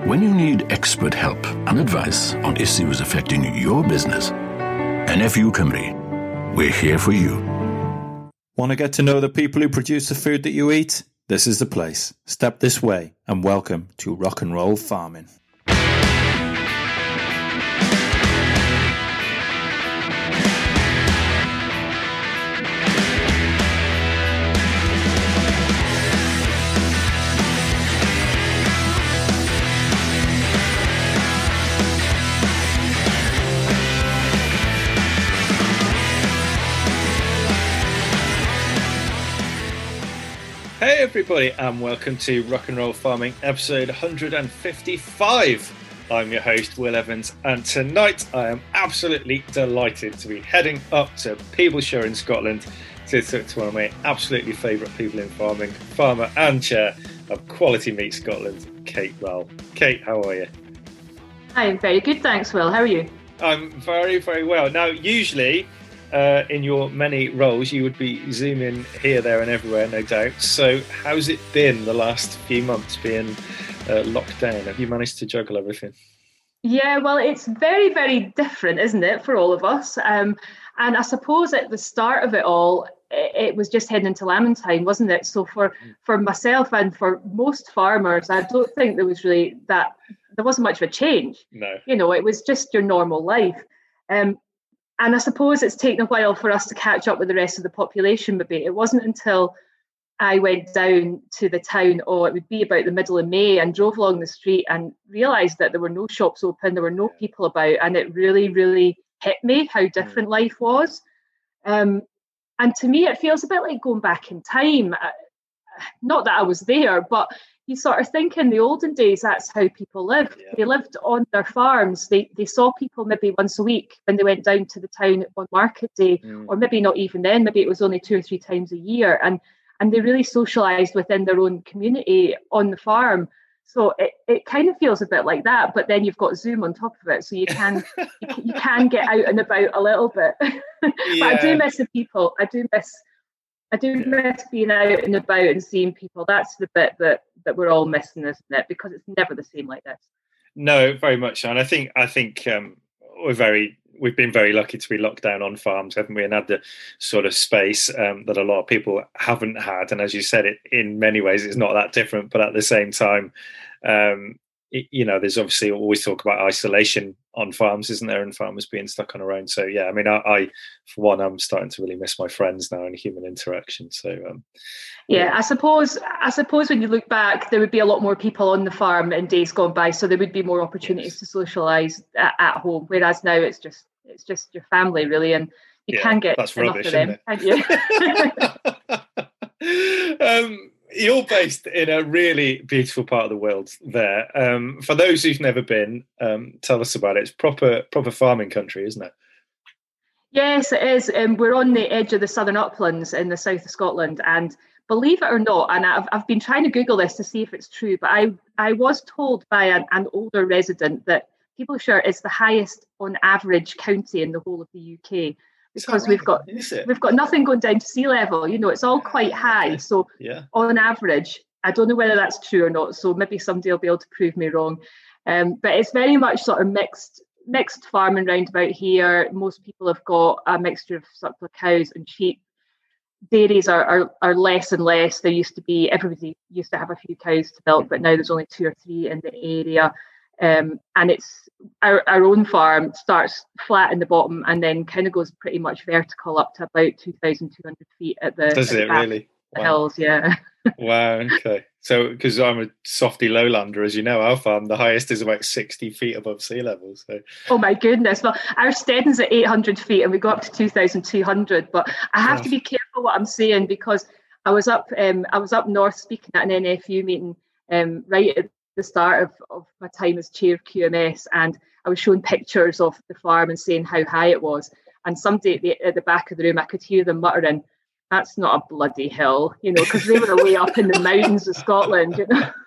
When you need expert help and advice on issues affecting your business, NFU Cymru, we're here for you. Want to get to know the people who produce the food that you eat? This is the place. Step this way and welcome to Rock and Roll Farming. Hey everybody, and welcome to Rock and Roll Farming, episode 155. I'm your host, Will Evans, and tonight I am absolutely delighted to be heading up to Peeblesshire in Scotland to talk to one of my absolutely favourite people in farming, farmer and chair of Quality Meat Scotland, Kate Rowell. Kate, how are you? I'm very good, thanks, Will. How are you? I'm very, very well. Now, usually, in your many roles, you would be zooming here, there and everywhere, no doubt. So how's it been the last few months being locked down? Have you managed to juggle everything? Yeah, well, it's very, very different, isn't it, for all of us? And I suppose at the start of it all, it was just heading into lambing time, wasn't it? So for myself and for most farmers, I don't think there was really that, there wasn't much of a change. No. You know, it was just your normal life. And I suppose it's taken a while for us to catch up with the rest of the population, maybe. It wasn't until I went down to the town, it would be about the middle of May, and drove along the street and realised that there were no shops open, there were no people about, and it really, really hit me how different life was. And to me, it feels a bit like going back in time. Not that I was there, but you sort of think in the olden days, that's how people lived. Yeah. They lived on their farms. They saw people maybe once a week when they went down to the town on market day, or maybe not even then, maybe it was only 2 or 3 times a year. And they really socialised within their own community on the farm. So it kind of feels a bit like that, but then you've got Zoom on top of it, so you can you can get out and about a little bit. But I do miss the people. I do miss being out and about and seeing people. That's the bit that we're all missing, isn't it? Because it's never the same like this. No, very much so. And I think we've been very lucky to be locked down on farms, haven't we? And had the sort of space that a lot of people haven't had. And as you said, it in many ways it's not that different, but at the same time, there's obviously always talk about isolation on farms, isn't there, and farmers being stuck on their own. So yeah, I mean, I for one, I'm starting to really miss my friends now and human interaction. So I suppose when you look back, there would be a lot more people on the farm in days gone by, so there would be more opportunities to socialise at home. Whereas now it's just your family really, and you can get that's enough rubbish, of them, can't you? You're based in a really beautiful part of the world there. For those who've never been, tell us about it. It's proper farming country, isn't it? Yes, it is. We're on the edge of the southern uplands in the south of Scotland, and believe it or not, and I've been trying to Google this to see if it's true, but I was told by an older resident that Peeblesshire is the highest on average county in the whole of the UK. Because we've got nothing going down to sea level, you know, it's all quite high. So on average, I don't know whether that's true or not. So maybe somebody will be able to prove me wrong. But it's very much sort of mixed farming round about here. Most people have got a mixture of surplus cows and sheep. Dairies are less and less. Everybody used to have a few cows to milk, but now there's only 2 or 3 in the area. And it's our own farm starts flat in the bottom and then kind of goes pretty much vertical up to about 2,200 feet at the Does it really? The hills, yeah. Wow, okay. So, because I'm a softy lowlander, as you know, our farm, the highest is about 60 feet above sea level. So, oh my goodness. Well, our steading's at 800 feet and we go up to 2,200. But I have to be careful what I'm saying, because I was up north speaking at an NFU meeting right at the start of my time as chair of QMS, and I was showing pictures of the farm and saying how high it was, and somebody at the back of the room, I could hear them muttering, "That's not a bloody hill," you know, because they were way up in the mountains of Scotland, you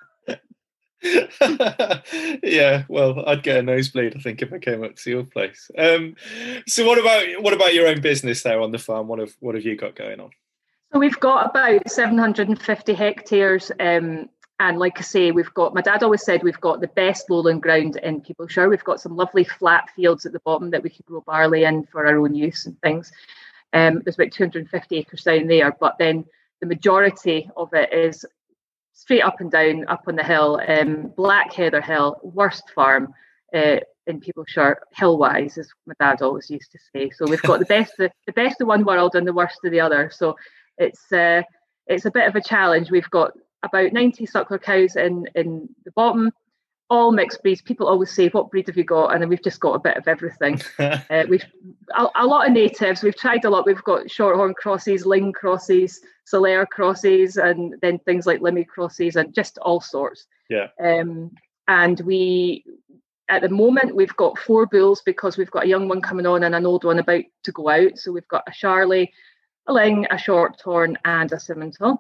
know. Yeah, well, I'd get a nosebleed, I think, if I came up to your place. So what about your own business there on the farm? What have you got going on? So we've got about 750 hectares And like I say, my dad always said we've got the best lowland ground in Peeblesshire. We've got some lovely flat fields at the bottom that we could grow barley in for our own use and things. There's about 250 acres down there, but then the majority of it is straight up and down, up on the hill. Black Heather Hill, worst farm in Peeblesshire, hill-wise, as my dad always used to say. So we've got the best of one world and the worst of the other. So it's a bit of a challenge. We've got about 90 suckler cows in the bottom, all mixed breeds. People always say, what breed have you got? And then we've just got a bit of everything. We've a lot of natives. We've tried a lot. We've got shorthorn crosses, ling crosses, Solaire crosses, and then things like Limmy crosses, and just all sorts. Yeah. And at the moment, we've got 4 bulls because we've got a young one coming on and an old one about to go out. So we've got a Charlie, a ling, a shorthorn, and a Simmental.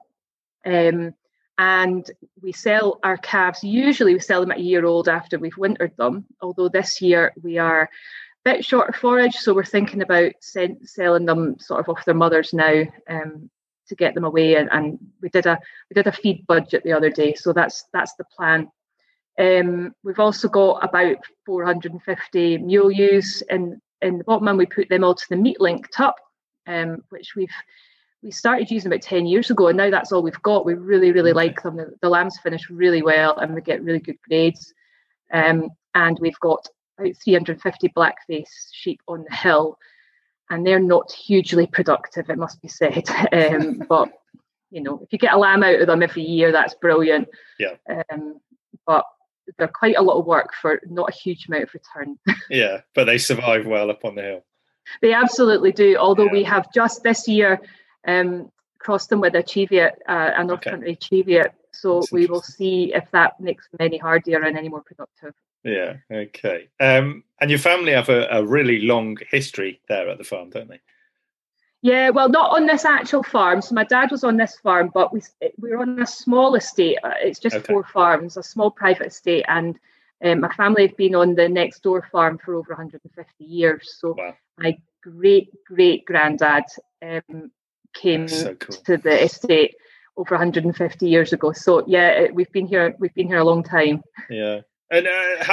And we sell our calves. Usually we sell them at a year old after we've wintered them. Although this year we are a bit short of forage, so we're thinking about selling them sort of off their mothers now to get them away. And we did a feed budget the other day, so that's the plan. We've also got about 450 mule ewes in the bottom, and we put them all to the meat link tup, which we started using about 10 years ago, and now that's all we've got. We really, really like them. The lambs finish really well, and we get really good grades. And we've got about 350 blackface sheep on the hill, and they're not hugely productive, it must be said. But, if you get a lamb out of them every year, that's brilliant. Yeah. But they're quite a lot of work for not a huge amount of return. Yeah, but they survive well up on the hill. They absolutely do, although we have just this year crossed them with a Cheviot, a North Country Cheviot. So we will see if that makes them any hardier and any more productive. Yeah, okay. And your family have a really long history there at the farm, don't they? Yeah, well, not on this actual farm. So my dad was on this farm, but we're on a small estate. It's just 4 farms, a small private estate. And my family have been on the next door farm for over 150 years. So my great-great-granddad came to the estate over 150 years ago. So yeah, we've been here a long time. Yeah, and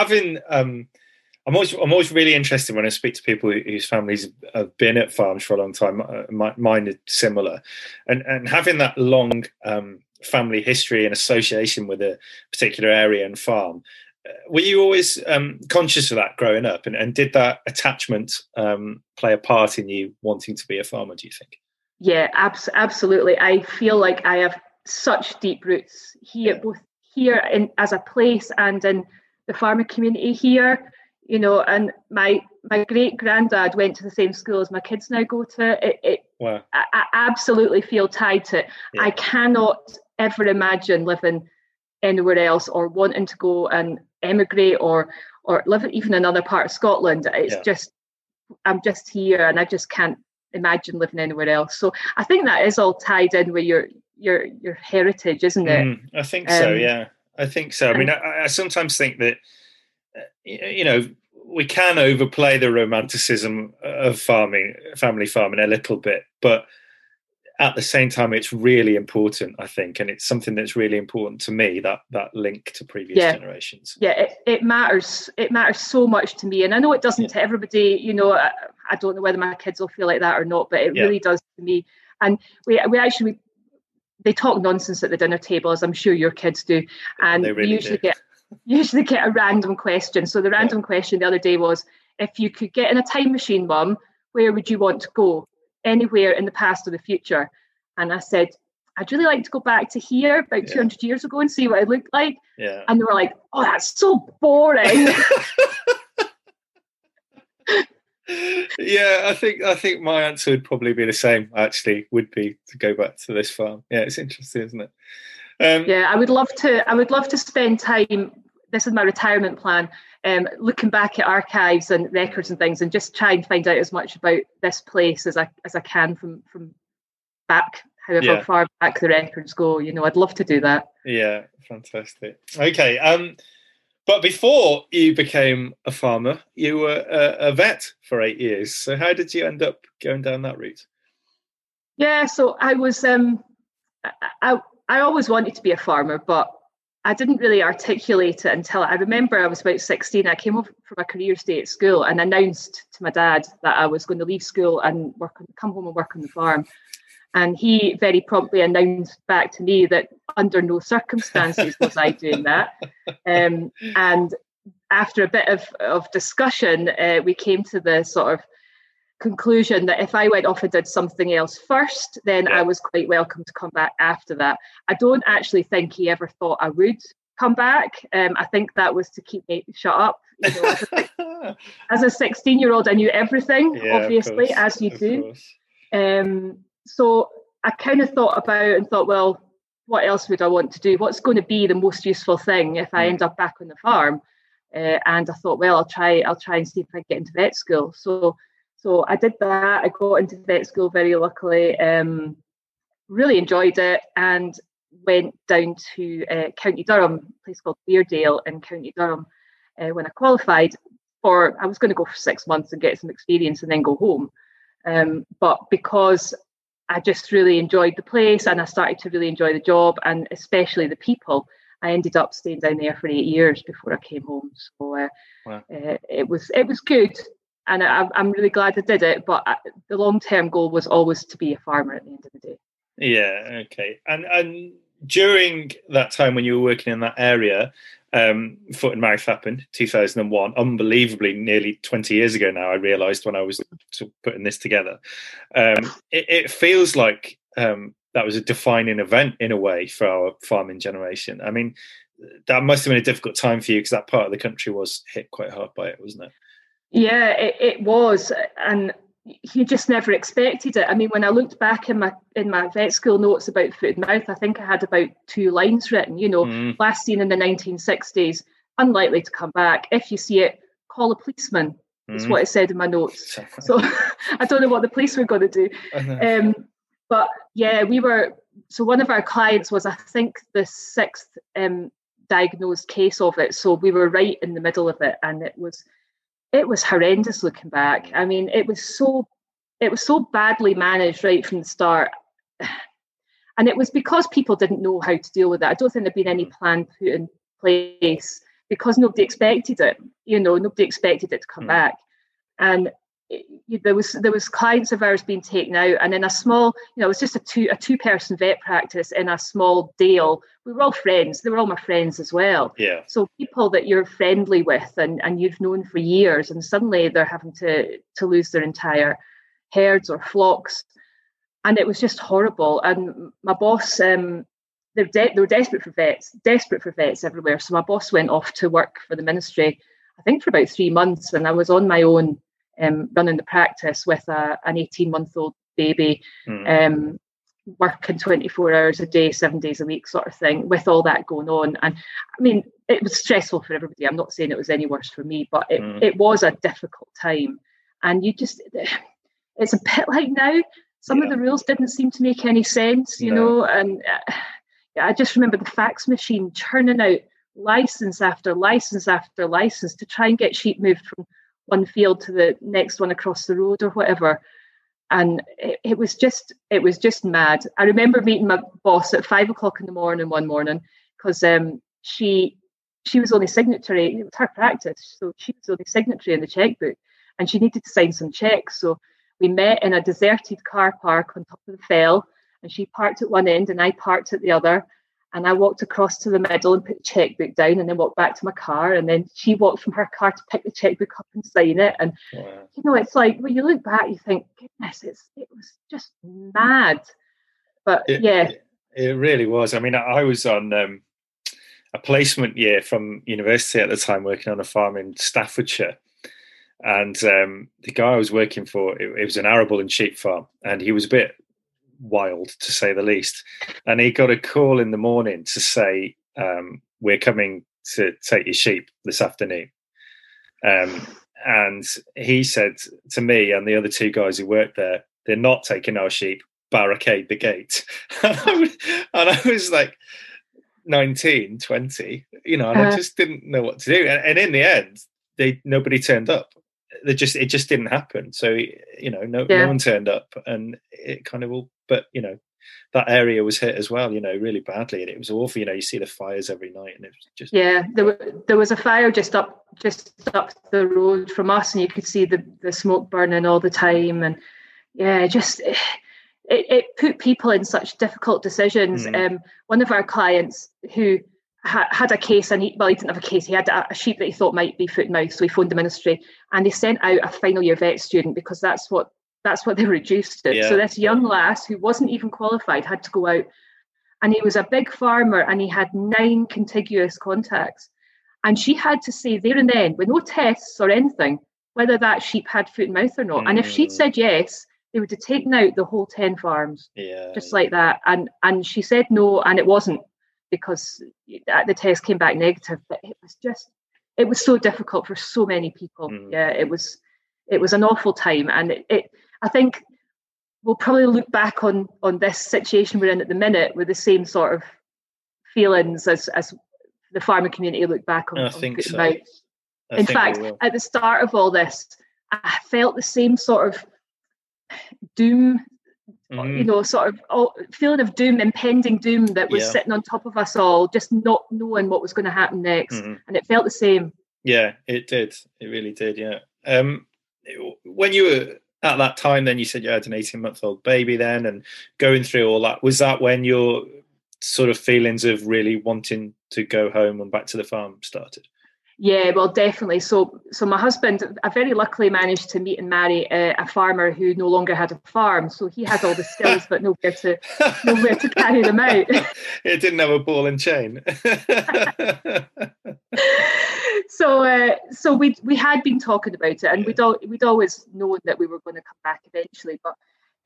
I'm always really interested when I speak to people whose families have been at farms for a long time. Mine is similar, and having that long family history and association with a particular area and farm. Were you always conscious of that growing up, and did that attachment play a part in you wanting to be a farmer, do you think? Yeah, absolutely. I feel like I have such deep roots here, both here as a place and in the farming community here, and my great-granddad went to the same school as my kids now go to. Wow. I absolutely feel tied to it. Yeah. I cannot ever imagine living anywhere else or wanting to go and emigrate or live even in another part of Scotland. It's just, I'm just here and I just can't imagine living anywhere else. So I think that is all tied in with your heritage, isn't it? I think so. Yeah, I think so. I mean, I sometimes think that we can overplay the romanticism of family farming a little bit, but at the same time, it's really important, I think, and it's something that's really important to me, that link to previous generations. Yeah, it matters. It matters so much to me, and I know it doesn't to everybody. I don't know whether my kids will feel like that or not, but it really does to me. And we actually they talk nonsense at the dinner table, as I'm sure your kids do, and they really usually get a random question. So the random question the other day was, if you could get in a time machine, Mum, where would you want to go? Anywhere in the past or the future. And I said, I'd really like to go back to here about 200 years ago and see what it looked like. Yeah. And they were like, oh, that's so boring. Yeah, I think my answer would probably be the same, actually, would be to go back to this farm. Yeah, it's interesting, isn't it? I would love to spend time, this is my retirement plan, looking back at archives and records and things, and just try and find out as much about this place as I can from back, however far back the records go. I'd love to do that. Yeah, fantastic. Okay, but before you became a farmer, you were a vet for 8 years. So how did you end up going down that route? Yeah, so I was I always wanted to be a farmer, but I didn't really articulate it until I remember I was about 16. I came home from a careers day at school and announced to my dad that I was going to leave school and come home and work on the farm. And he very promptly announced back to me that under no circumstances was I doing that. And after a bit of discussion, we came to the sort of conclusion that if I went off and did something else first, then I was quite welcome to come back after that. I don't actually think he ever thought I would come back. I think that was to keep me shut up. You know, as a 16-year-old, I knew everything, obviously, as you do. So I kind of thought about and thought, well, what else would I want to do? What's going to be the most useful thing if I end up back on the farm? And I thought, well, I'll try and see if I can get into vet school. So I did that. I got into vet school very luckily, really enjoyed it, and went down to County Durham, a place called Weardale in County Durham, when I qualified. I was going to go for 6 months and get some experience and then go home. But because I just really enjoyed the place and I started to really enjoy the job and especially the people, I ended up staying down there for 8 years before I came home. So it was good. And I'm really glad I did it, but the long-term goal was always to be a farmer at the end of the day. Yeah, okay. And during that time when you were working in that area, Foot and Mouth happened, 2001, unbelievably nearly 20 years ago now, I realised when I was putting this together. It feels like that was a defining event in a way for our farming generation. I mean, that must have been a difficult time for you because that part of the country was hit quite hard by it, wasn't it? Yeah, it was, and you just never expected it. I mean, when I looked back in my vet school notes about Foot and Mouth, I think I had about 2 lines written. You know, last seen in the 1960s, unlikely to come back. If you see it, call a policeman. That's what it said in my notes. So I don't know what the police were going to do. But yeah, we were. So one of our clients was, I think, the 6th diagnosed case of it. So we were right in the middle of it, and it was horrendous looking back. I mean, it was so badly managed right from the start. And it was because people didn't know how to deal with it. I don't think there'd been any plan put in place because nobody expected it. You know, nobody expected it to come back. And there was clients of ours being taken out, and in a small, you know, it was just a two-person vet practice in a small dale. We were all friends. They were all my friends as well. Yeah. So people that you're friendly with and you've known for years, and suddenly they're having to lose their entire herds or flocks, and it was just horrible. And my boss, they were desperate for vets everywhere. So my boss went off to work for the ministry, I think for about 3 months, and I was on my own. Running the practice with an 18-month-old baby, working 24 hours a day, 7 days a week sort of thing, with all that going on. And I mean, it was stressful for everybody. I'm not saying it was any worse for me, but it was a difficult time. And it's a bit like now, some of the rules didn't seem to make any sense, you know, and I just remember the fax machine churning out license after license after license to try and get sheep moved from one field to the next one across the road or whatever. And it was just mad. I remember meeting my boss at 5 o'clock in the morning one morning because she was only signatory. It was her practice, so she was only signatory in the checkbook, and she needed to sign some checks. So we met in a deserted car park on top of the fell, and she parked at one end and I parked at the other. And I walked across to the middle and put the checkbook down and then walked back to my car. And then she walked from her car to pick the checkbook up and sign it. And, you know, it's like, when you look back, you think, goodness, it was just mad. But it really was. I mean, I was on a placement year from university at the time, working on a farm in Staffordshire. And the guy I was working for, it was an arable and sheep farm. And he was a bit wild, to say the least, and he got a call in the morning to say, we're coming to take your sheep this afternoon, and he said to me and the other 2 guys who worked there, they're not taking our sheep, barricade the gate. And I was like 19, 20, you know, and I just didn't know what to do, and in the end nobody turned up. It just didn't happen. So, you know, no one turned up, and it kind of all. But, you know, that area was hit as well, really badly, and it was awful. You see the fires every night, and it was just there was a fire just up the road from us, and you could see the smoke burning all the time, and it put people in such difficult decisions. One of our clients who had a case, and he didn't have a case. He had a sheep that he thought might be foot and mouth, so he phoned the ministry, and they sent out a final year vet student because that's what they reduced it. So this young lass who wasn't even qualified had to go out, and he was a big farmer, and he had 9 contiguous contacts, and she had to say there and then, with no tests or anything, whether that sheep had foot and mouth or not. And if she'd said yes, they would have taken out the whole 10 farms, like that. And she said no, and it wasn't, because the test came back negative. But it was so difficult for so many people. It was an awful time, and I think we'll probably look back on this situation we're in at the minute with the same sort of feelings as the farming community look back on. I think so. In fact, at the start of all this, I felt the same sort of doom, sort of feeling of doom, impending doom that was sitting on top of us all, just not knowing what was going to happen next. And it felt the same. Yeah, it did. It really did, yeah. When you were at that time, then you said you had an 18-month-old baby then, and going through all that, was that when your sort of feelings of really wanting to go home and back to the farm started? Yeah, well, definitely. So my husband, I very luckily managed to meet and marry a farmer who no longer had a farm. So he had all the skills, but nowhere to carry them out. It didn't have a ball and chain. So we had been talking about it, and we'd always known that we were going to come back eventually. But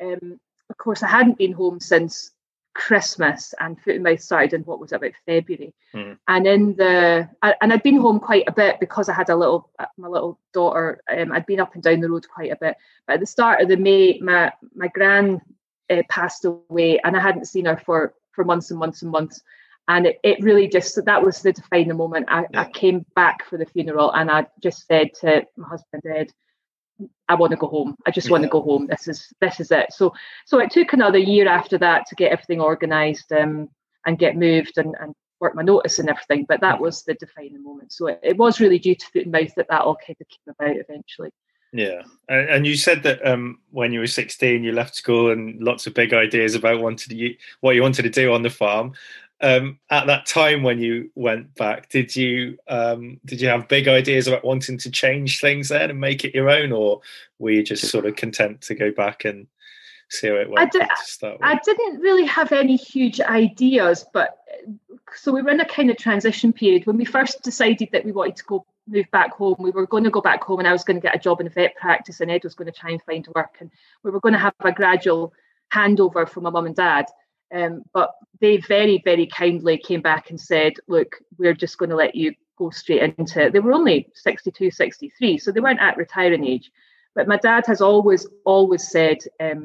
of course, I hadn't been home since Christmas, and foot and mouth started in what was about February. And I'd been home quite a bit because I had my little daughter. I'd been up and down the road quite a bit, but at the start of the May, my gran passed away, and I hadn't seen her for months and months and months. And it really that was the defining moment. I came back for the funeral, and I just said to my husband, Ed, I want to go home. I just want to go home. This is it. So it took another year after that to get everything organised and get moved and work my notice and everything. But that was the defining moment. So it was really due to foot and mouth that all kind of came about eventually. Yeah. And you said that when you were 16, you left school and lots of big ideas about what you wanted to do on the farm. At that time when you went back, did you have big ideas about wanting to change things then and make it your own, or were you just sort of content to go back and see how it went? I didn't really have any huge ideas, but so we were in a kind of transition period. When we first decided that we wanted to move back home, we were going to go back home, and I was going to get a job in a vet practice, and Ed was going to try and find work, and we were going to have a gradual handover from my mum and dad. But they very, very kindly came back and said, look, we're just going to let you go straight into it. They were only 62, 63, so they weren't at retiring age. But my dad has always said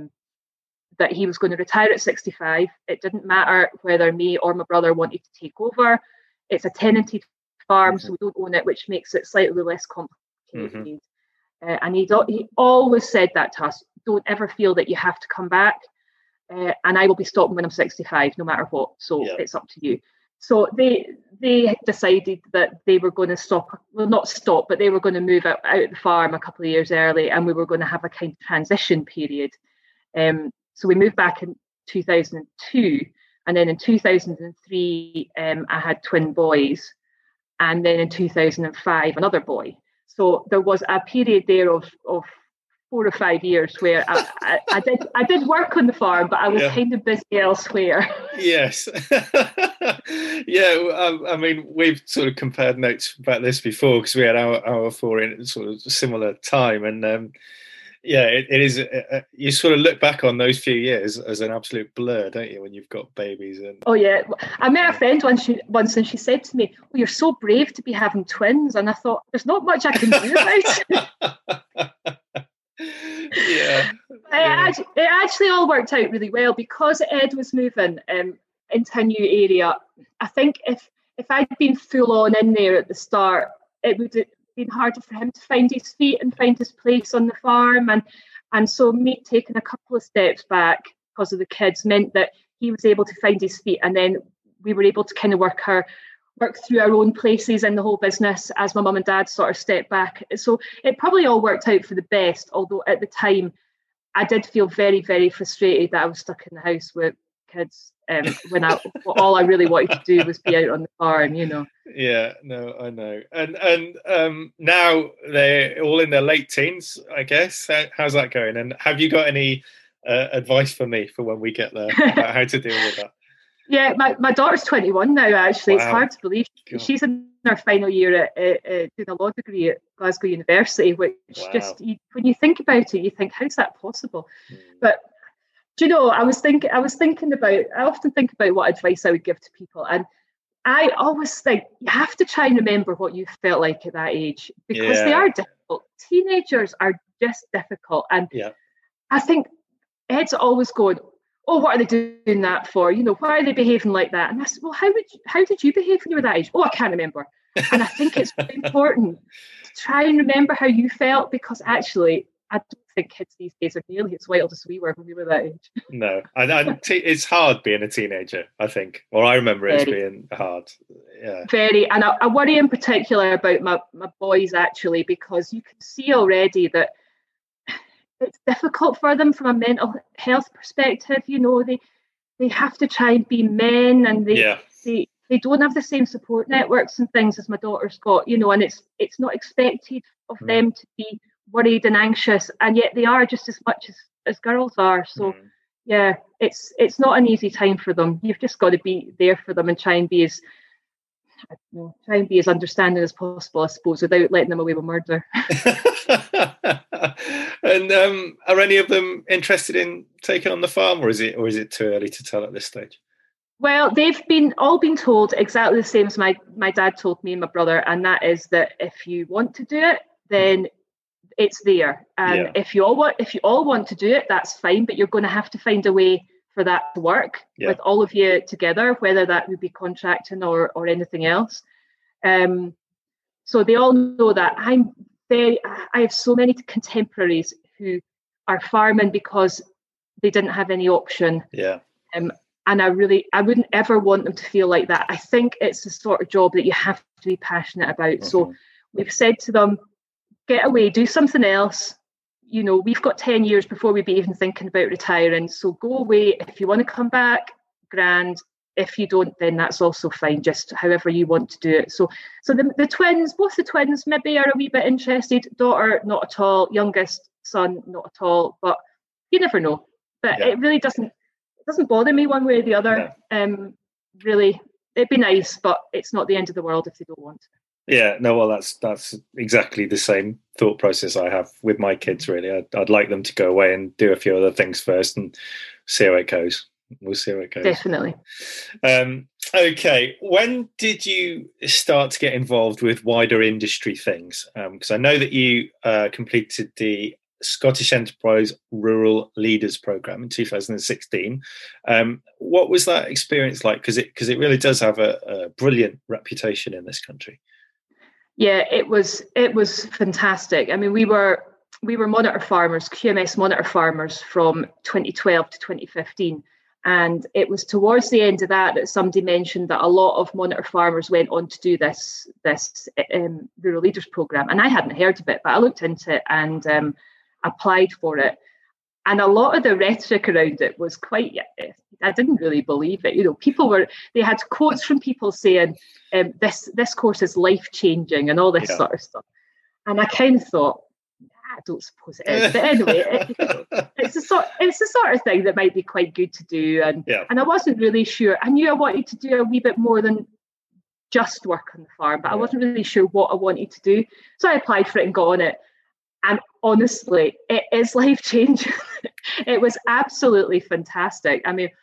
that he was going to retire at 65. It didn't matter whether me or my brother wanted to take over. It's a tenanted farm, so we don't own it, which makes it slightly less complicated. And he always said that to us, don't ever feel that you have to come back. And I will be stopping when I'm 65, no matter what. So it's up to you. So they decided that they were going to stop. Well, not stop, but they were going to move out of the farm a couple of years early, and we were going to have a kind of transition period. So we moved back in 2002, and then in 2003, I had twin boys, and then in 2005, another boy. So there was a period there of 4 or 5 years where I did work on the farm, but I was kind of busy elsewhere. Yes. I mean, we've sort of compared notes about this before because we had our 4 in sort of similar time. And it is, you sort of look back on those few years as an absolute blur, don't you, when you've got babies? Oh, yeah. I met a friend once and she said to me, well, you're so brave to be having twins. And I thought, there's not much I can do about it. It actually all worked out really well because Ed was moving into a new area. I think if I'd been full on in there at the start, it would have been harder for him to find his feet and find his place on the farm. And so me taking a couple of steps back because of the kids meant that he was able to find his feet, and then we were able to kind of work through our own places in the whole business as my mum and dad sort of stepped back. So it probably all worked out for the best, although at the time I did feel very, very frustrated that I was stuck in the house with kids when all I really wanted to do was be out on the farm, you know. Yeah, no, I know. And now they're all in their late teens, I guess. How's that going? And have you got any advice for me for when we get there about how to deal with that? Yeah, my daughter's 21 now, actually. Wow. It's hard to believe. God. She's in her final year at doing a law degree at Glasgow University, which just, when you think about it, you think, how's that possible? But, do you know, I often think about what advice I would give to people. And I always think you have to try and remember what you felt like at that age, because they are difficult. Teenagers are just difficult. And I think Ed's always going, oh, what are they doing that for? You know, why are they behaving like that? And I said, well, how did you behave when you were that age? Oh, I can't remember. And I think it's really important to try and remember how you felt, because actually, I don't think kids these days are nearly as wild as we were when we were that age. No, and it's hard being a teenager, I think. Or I remember it as being hard. Yeah. Very. And I worry in particular about my boys, actually, because you can see already that it's difficult for them from a mental health perspective. You know, they have to try and be men, and they don't have the same support networks and things as my daughter's got, you know, and it's not expected of them to be worried and anxious, and yet they are just as much as girls are. So it's not an easy time for them. You've just got to be there for them and try and be as understanding as possible, I suppose, without letting them away with murder. And are any of them interested in taking on the farm, or is it too early to tell at this stage? Well, they've all been told exactly the same as my dad told me and my brother, and that is that if you want to do it, then it's there. And if you all want to do it, that's fine, but you're going to have to find a way for that to work with all of you together, whether that would be contracting or anything else. So they all know that. I have so many contemporaries who are farming because they didn't have any option. Yeah. And I wouldn't ever want them to feel like that. I think it's the sort of job that you have to be passionate about. Mm-hmm. So we've said to them, get away, do something else. You know, we've got 10 years before we'd be even thinking about retiring. So go away. If you want to come back, grand. If you don't, then that's also fine, just however you want to do it. So the twins, both the twins maybe are a wee bit interested. Daughter, not at all. Youngest son, not at all. But you never know. But it really doesn't bother me one way or the other. No. Really, it'd be nice, but it's not the end of the world if they don't want to. Yeah, no, well, that's exactly the same thought process I have with my kids, really. I'd like them to go away and do a few other things first and see how it goes. We'll see how it goes. Definitely. Okay, when did you start to get involved with wider industry things? Because I know that you completed the Scottish Enterprise Rural Leaders Programme in 2016. What was that experience like? Because it really does have a brilliant reputation in this country. Yeah, it was fantastic. I mean, we were monitor farmers, QMS monitor farmers from 2012 to 2015. And it was towards the end of that somebody mentioned that a lot of monitor farmers went on to do this Rural Leaders Programme. And I hadn't heard of it, but I looked into it and applied for it. And a lot of the rhetoric around it was quite, I didn't really believe it. You know, they had quotes from people saying, this course is life-changing and all this sort of stuff. And I kind of thought, I don't suppose it is. But anyway, it's the sort of thing that might be quite good to do. And I wasn't really sure. I knew I wanted to do a wee bit more than just work on the farm, but I wasn't really sure what I wanted to do. So I applied for it and got on it. And honestly, it is life-changing. It was absolutely fantastic. I mean,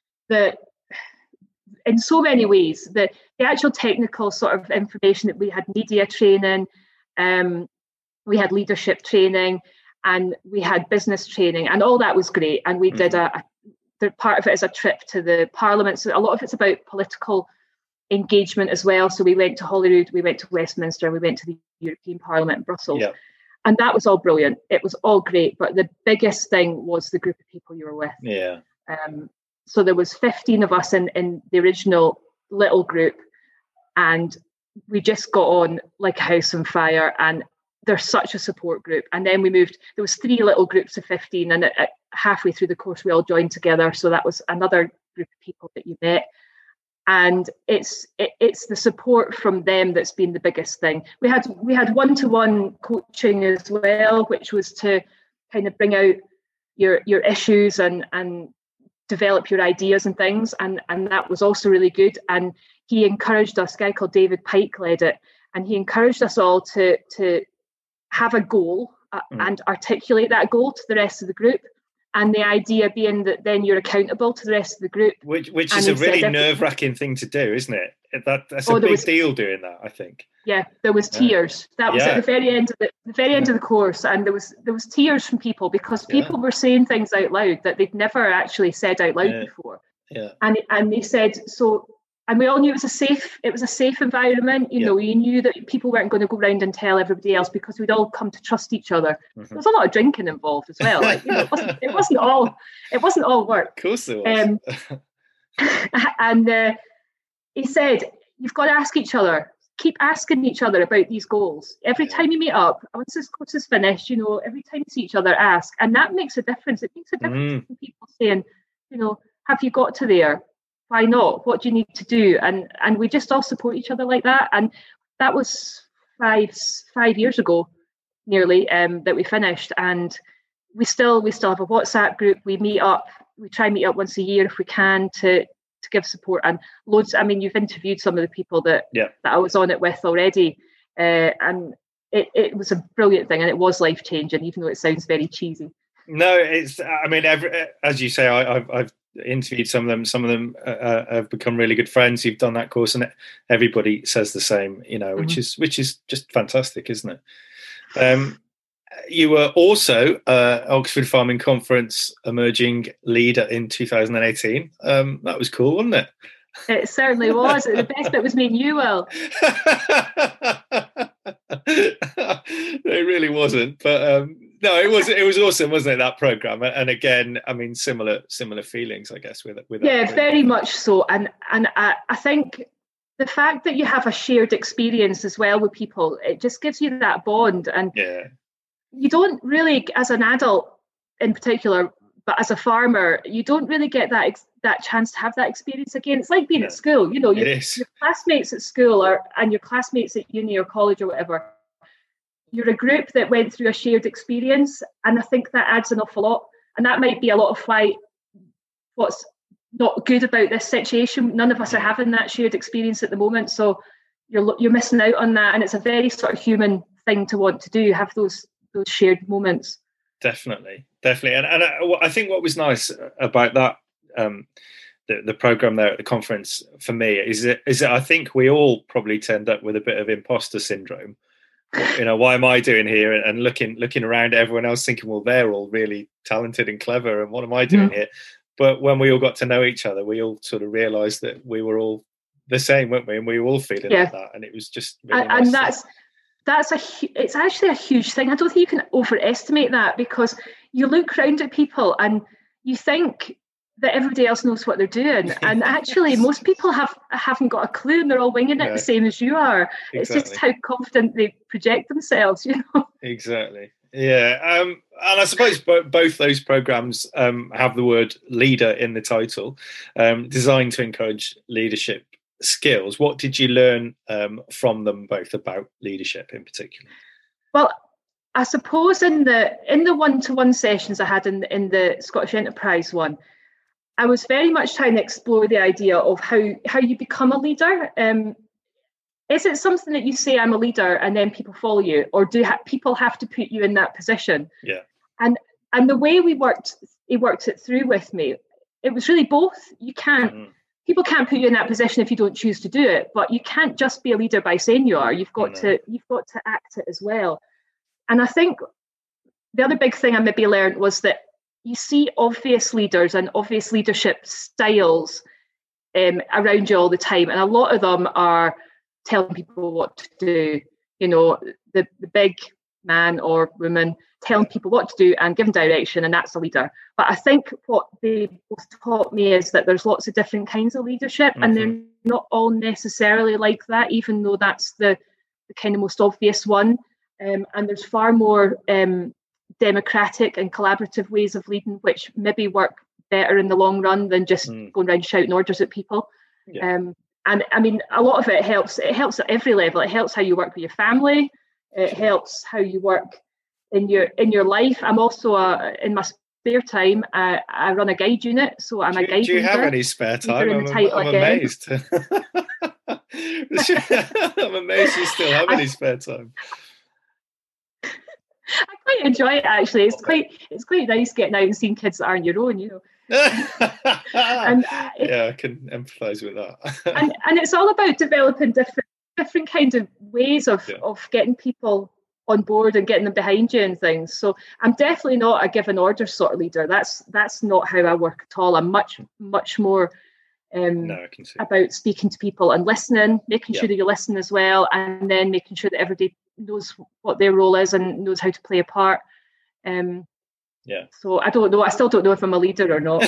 in so many ways, the actual technical sort of information that we had, media training, we had leadership training, and we had business training, and all that was great. And we did the part of it is a trip to the Parliament. So a lot of it's about political engagement as well. So we went to Holyrood, we went to Westminster, we went to the European Parliament in Brussels. Yeah. And that was all brilliant. It was all great. But the biggest thing was the group of people you were with. Yeah. So there was 15 of us in the original little group, and we just got on like a house on fire, and they're such a support group. And then we moved, there was 3 little groups of 15, and halfway through the course we all joined together, so that was another group of people that you met. And it's the support from them that's been the biggest thing. We had one-to-one coaching as well, which was to kind of bring out your issues and develop your ideas and things, and that was also really good. And he encouraged us, a guy called David Pike led it, and he encouraged us all to have a goal and articulate that goal to the rest of the group. And the idea being that then you're accountable to the rest of the group. Which is a really nerve-wracking thing to do, isn't it? That's a big deal doing that, I think. Yeah, there was tears. That was at the very end of the course, and there was tears from people because people were saying things out loud that they'd never actually said out loud before. Yeah. And they said so. And we all knew it was a safe environment. You know, you knew that people weren't going to go around and tell everybody else because we'd all come to trust each other. Mm-hmm. There was a lot of drinking involved as well. Like, it wasn't all work. Of course there was. And he said, you've got to ask each other. Keep asking each other about these goals. Every time you meet up, once this course is finished, every time you see each other, ask. And that makes a difference. It makes a difference from people saying, have you got to there? Why not? What do you need to do? And we just all support each other like that. And that was five years ago, nearly, that we finished. And we still have a WhatsApp group. We meet up. We try and meet up once a year if we can to give support. And loads. I mean, you've interviewed some of the people that I was on it with already, and it was a brilliant thing, and it was life changing, even though it sounds very cheesy. No, it's. I mean, as you say, I've interviewed some of them have become really good friends. You've done that course, and everybody says the same, which is just fantastic, isn't it? You were also Oxford Farming Conference Emerging Leader in 2018. That was cool, wasn't it? It certainly was. The best bit was meeting you, Will. It really wasn't, but no, it was awesome, wasn't it, that program? And again, I mean, similar feelings, I guess, with yeah, very much so. And I think the fact that you have a shared experience as well with people, it just gives you that bond. And you don't really, as an adult in particular, but as a farmer, you don't really get that chance to have that experience again. It's like being at school, your classmates at school and your classmates at uni or college or whatever. You're a group that went through a shared experience, and I think that adds an awful lot. And that might be a lot of what's not good about this situation. None of us are having that shared experience at the moment, so you're missing out on that. And it's a very sort of human thing to want to do, have those shared moments. Definitely. And I think what was nice about that, the program there at the conference for me is that I think we all probably turned up with a bit of imposter syndrome. Why am I doing here? And looking around at everyone else thinking, well, they're all really talented and clever, and what am I doing here? But when we all got to know each other, we all sort of realised that we were all the same, weren't we? And we were all feeling like that, and it was just really nice. And it's actually a huge thing. I don't think you can overestimate that, because you look around at people and you think that everybody else knows what they're doing, and actually most people haven't got a clue, and they're all winging it the same as you are. Exactly. It's just how confident they project themselves, Exactly. Yeah, and I suppose both those programs have the word leader in the title, designed to encourage leadership skills. What did you learn from them both about leadership in particular? Well, I suppose in the one-to-one sessions I had in the Scottish Enterprise one, I was very much trying to explore the idea of how you become a leader. Is it something that you say, I'm a leader, and then people follow you, or do people have to put you in that position? Yeah. And the way he worked it through with me, it was really both. You can't. People can't put you in that position if you don't choose to do it, but you can't just be a leader by saying you are. You've got to act it as well. And I think the other big thing I maybe learned was that you see obvious leaders and obvious leadership styles around you all the time, and a lot of them are telling people what to do. The big man or woman, telling people what to do and giving direction, and that's a leader. But I think what they both taught me is that there's lots of different kinds of leadership, and they're not all necessarily like that, even though that's the kind of most obvious one. And there's far more democratic and collaborative ways of leading, which maybe work better in the long run than just going around shouting orders at people. And I mean, a lot of it helps at every level. It helps how you work with your family. It helps how you work in your life. I'm also in my spare time, I run a guide unit, so I'm a guide. Do you have any spare time? I'm amazed. I'm amazed you still have any spare time. I quite enjoy it, actually. It's quite nice getting out and seeing kids that aren't your own, you know. And I can empathise with that. and it's all about developing different kinds of ways of getting people on board and getting them behind you and things. So I'm definitely not a given orders sort of leader. That's not how I work at all. I'm much more about speaking to people and listening, making sure that you listen as well, and then making sure that everybody knows what their role is and knows how to play a part. So I don't know. I still don't know if I'm a leader or not.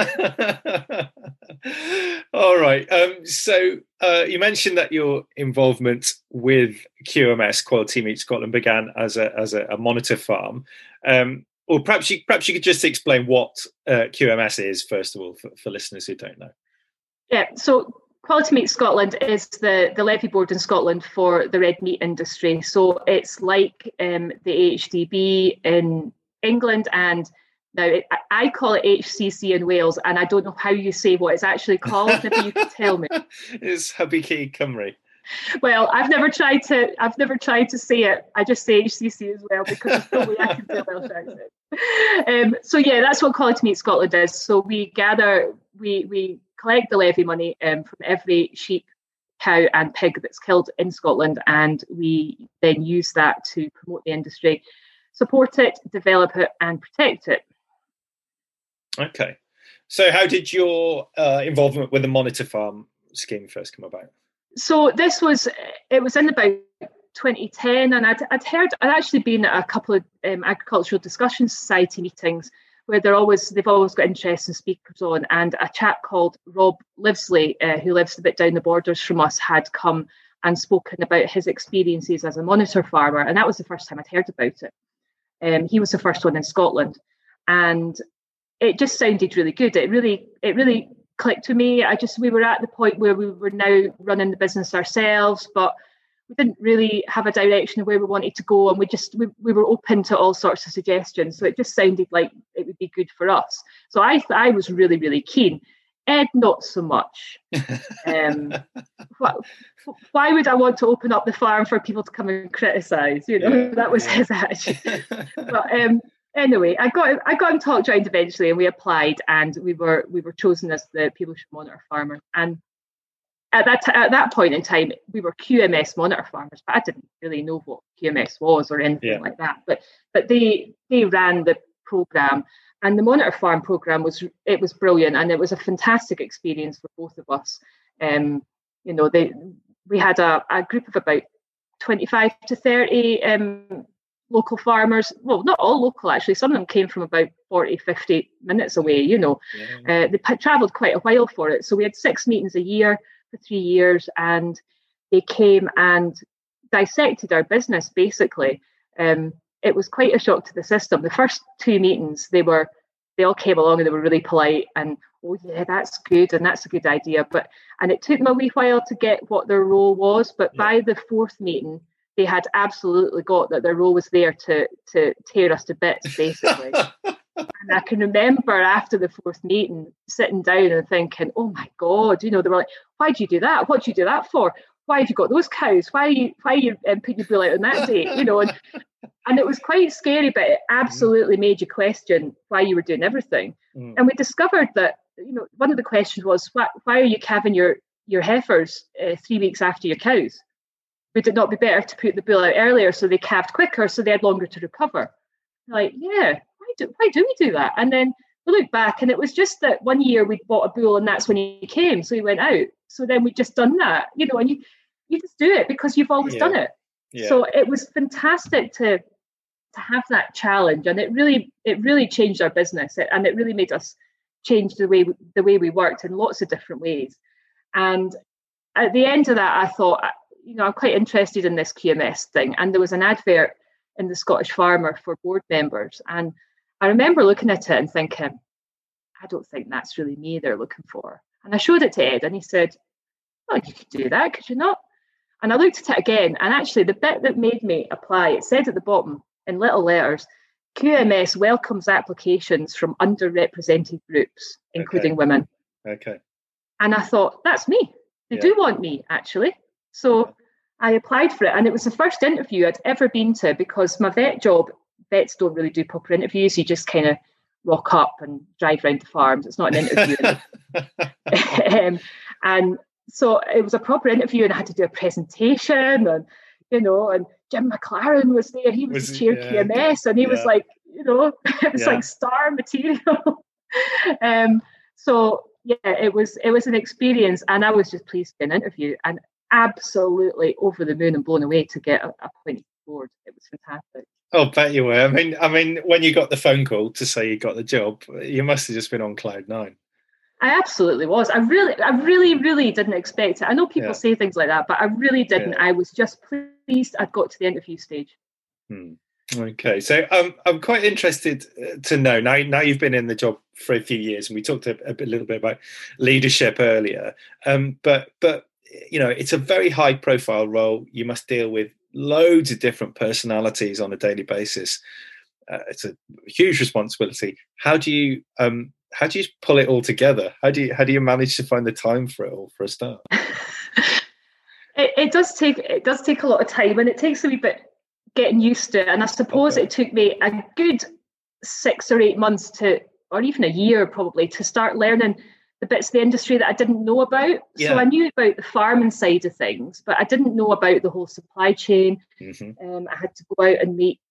All right. So you mentioned that your involvement with QMS, Quality Meat Scotland, began as a monitor farm. Or perhaps you could just explain what QMS is, first of all, for listeners who don't know. Yeah. So Quality Meat Scotland is the levy board in Scotland for the red meat industry. So it's like the AHDB in England, and now I call it HCC in Wales, and I don't know how you say what it's actually called. Maybe you could tell me. It's Hubby Cymru. Well, I've never tried to say it. I just say HCC as well because it's the way I can do a Welsh accent. So yeah, that's what Quality Meat Scotland is. So we collect the levy money from every sheep, cow and pig that's killed in Scotland, and we then use that to promote the industry, support it, develop it, and protect it. Okay. So how did your involvement with the Monitor Farm scheme first come about? So it was in about 2010, and I'd actually been at a couple of Agricultural Discussion Society meetings where they've always got interesting speakers on, and a chap called Rob Livesley, who lives a bit down the borders from us, had come and spoken about his experiences as a monitor farmer, and that was the first time I'd heard about it. He was the first one in Scotland, and it just sounded really good. It really clicked to me. We were at the point where we were now running the business ourselves, but we didn't really have a direction of where we wanted to go, and we were open to all sorts of suggestions. So it just sounded like it would be good for us. So I was really, really keen. Ed, not so much. Why would I want to open up the farm for people to come and criticise? That was his attitude. But anyway, I got him talked around eventually, and we applied, and we were chosen as the People Should Monitor Farmer. And at that point in time, we were QMS monitor farmers, but I didn't really know what QMS was or anything like that. But they ran the programme, and the Monitor Farm programme was brilliant, and it was a fantastic experience for both of us. We had a group of about 25 to 30 local farmers. Well, not all local, actually. Some of them came from about 40, 50 minutes away, They travelled quite a while for it. So we had 6 meetings a year for 3 years, and they came and dissected our business, basically. It was quite a shock to the system. The first 2 meetings, they all came along and they were really polite and, oh yeah, that's good and that's a good idea. And it took them a wee while to get what their role was, but by the 4th meeting, they had absolutely got that their role was there to tear us to bits, basically. And I can remember after the 4th meeting sitting down and thinking, oh my God, they were like, why do you do that? What do you do that for? Why have you got those cows? Why are you putting your bull out on that day? And it was quite scary, but it absolutely made you question why you were doing everything. And we discovered that, one of the questions was, why are you calving your heifers 3 weeks after your cows? Would it not be better to put the bull out earlier so they calved quicker so they had longer to recover? Like, yeah, why do we do that? And then we look back, and it was just that one year we'd bought a bull and that's when he came, so he went out. So then we'd just done that, and you just do it because you've always done it. Yeah. So it was fantastic to have that challenge, and it really changed our business, and it really made us change the way we worked in lots of different ways. And at the end of that, I thought, I'm quite interested in this QMS thing. And there was an advert in the Scottish Farmer for board members, and I remember looking at it and thinking, I don't think that's really me they're looking for. And I showed it to Ed, and he said, well, you could do that, could you not? And I looked at it again, and actually the bit that made me apply, it said at the bottom in little letters, QMS welcomes applications from underrepresented groups, including women. Okay. And I thought, that's me. They do want me, actually. So I applied for it, and it was the first interview I'd ever been to, because my vets don't really do proper interviews. You just kind of rock up and drive around the farms. It's not an interview. And so it was a proper interview, and I had to do a presentation, and and Jim McLaren was there. He was the chair QMS, and he was like, it was like star material. So it was an experience, and I was just pleased to get an interview, and absolutely over the moon and blown away to get appointed board. It was fantastic. Oh, bet you were. I mean, when you got the phone call to say you got the job, you must have just been on cloud nine. I absolutely was. I really didn't expect it. I know people say things like that, but I really didn't. I was just pleased I'd got to the interview stage. Okay, so I'm quite interested to know, now you've been in the job for a few years, and we talked a little bit about leadership earlier, but it's a very high profile role. You must deal with loads of different personalities on a daily basis. It's a huge responsibility. How do you pull it all together? How do you manage to find the time for it all, for a start? It does take a lot of time, and it takes a wee bit getting used to it. And I suppose it took me a good 6 or 8 months or even a year probably, to start learning the bits of the industry that I didn't know about. Yeah. So I knew about the farming side of things, but I didn't know about the whole supply chain. Mm-hmm. I had to go out and meet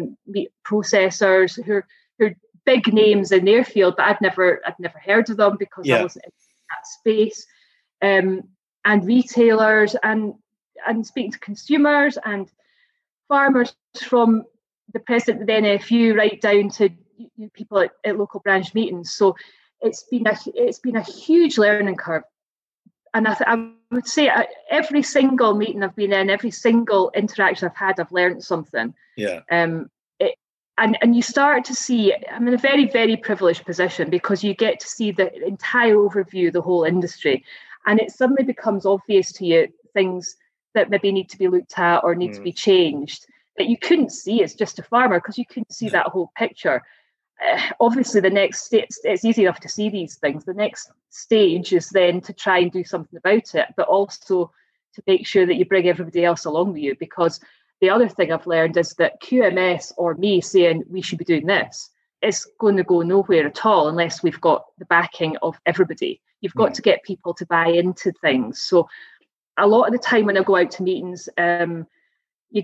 processors who are big names in their field, but I'd never heard of them because I wasn't in that space. And retailers and speaking to consumers and farmers, from the president of the NFU right down to people at local branch meetings. So it's been a huge learning curve, and I would say every single meeting I've been in, every single interaction I've had, I've learned something. Yeah. And you start to see, I'm in a very, very privileged position, because you get to see the entire overview of the whole industry, and it suddenly becomes obvious to you things that maybe need to be looked at or need to be changed that you couldn't see as just a farmer, because you couldn't see that whole picture. Obviously, the next stage, it's easy enough to see these things. The next stage is then to try and do something about it, but also to make sure that you bring everybody else along with you. Because the other thing I've learned is that QMS or me saying we should be doing this is going to go nowhere at all unless we've got the backing of everybody. You've got to get people to buy into things. So a lot of the time when I go out to meetings, you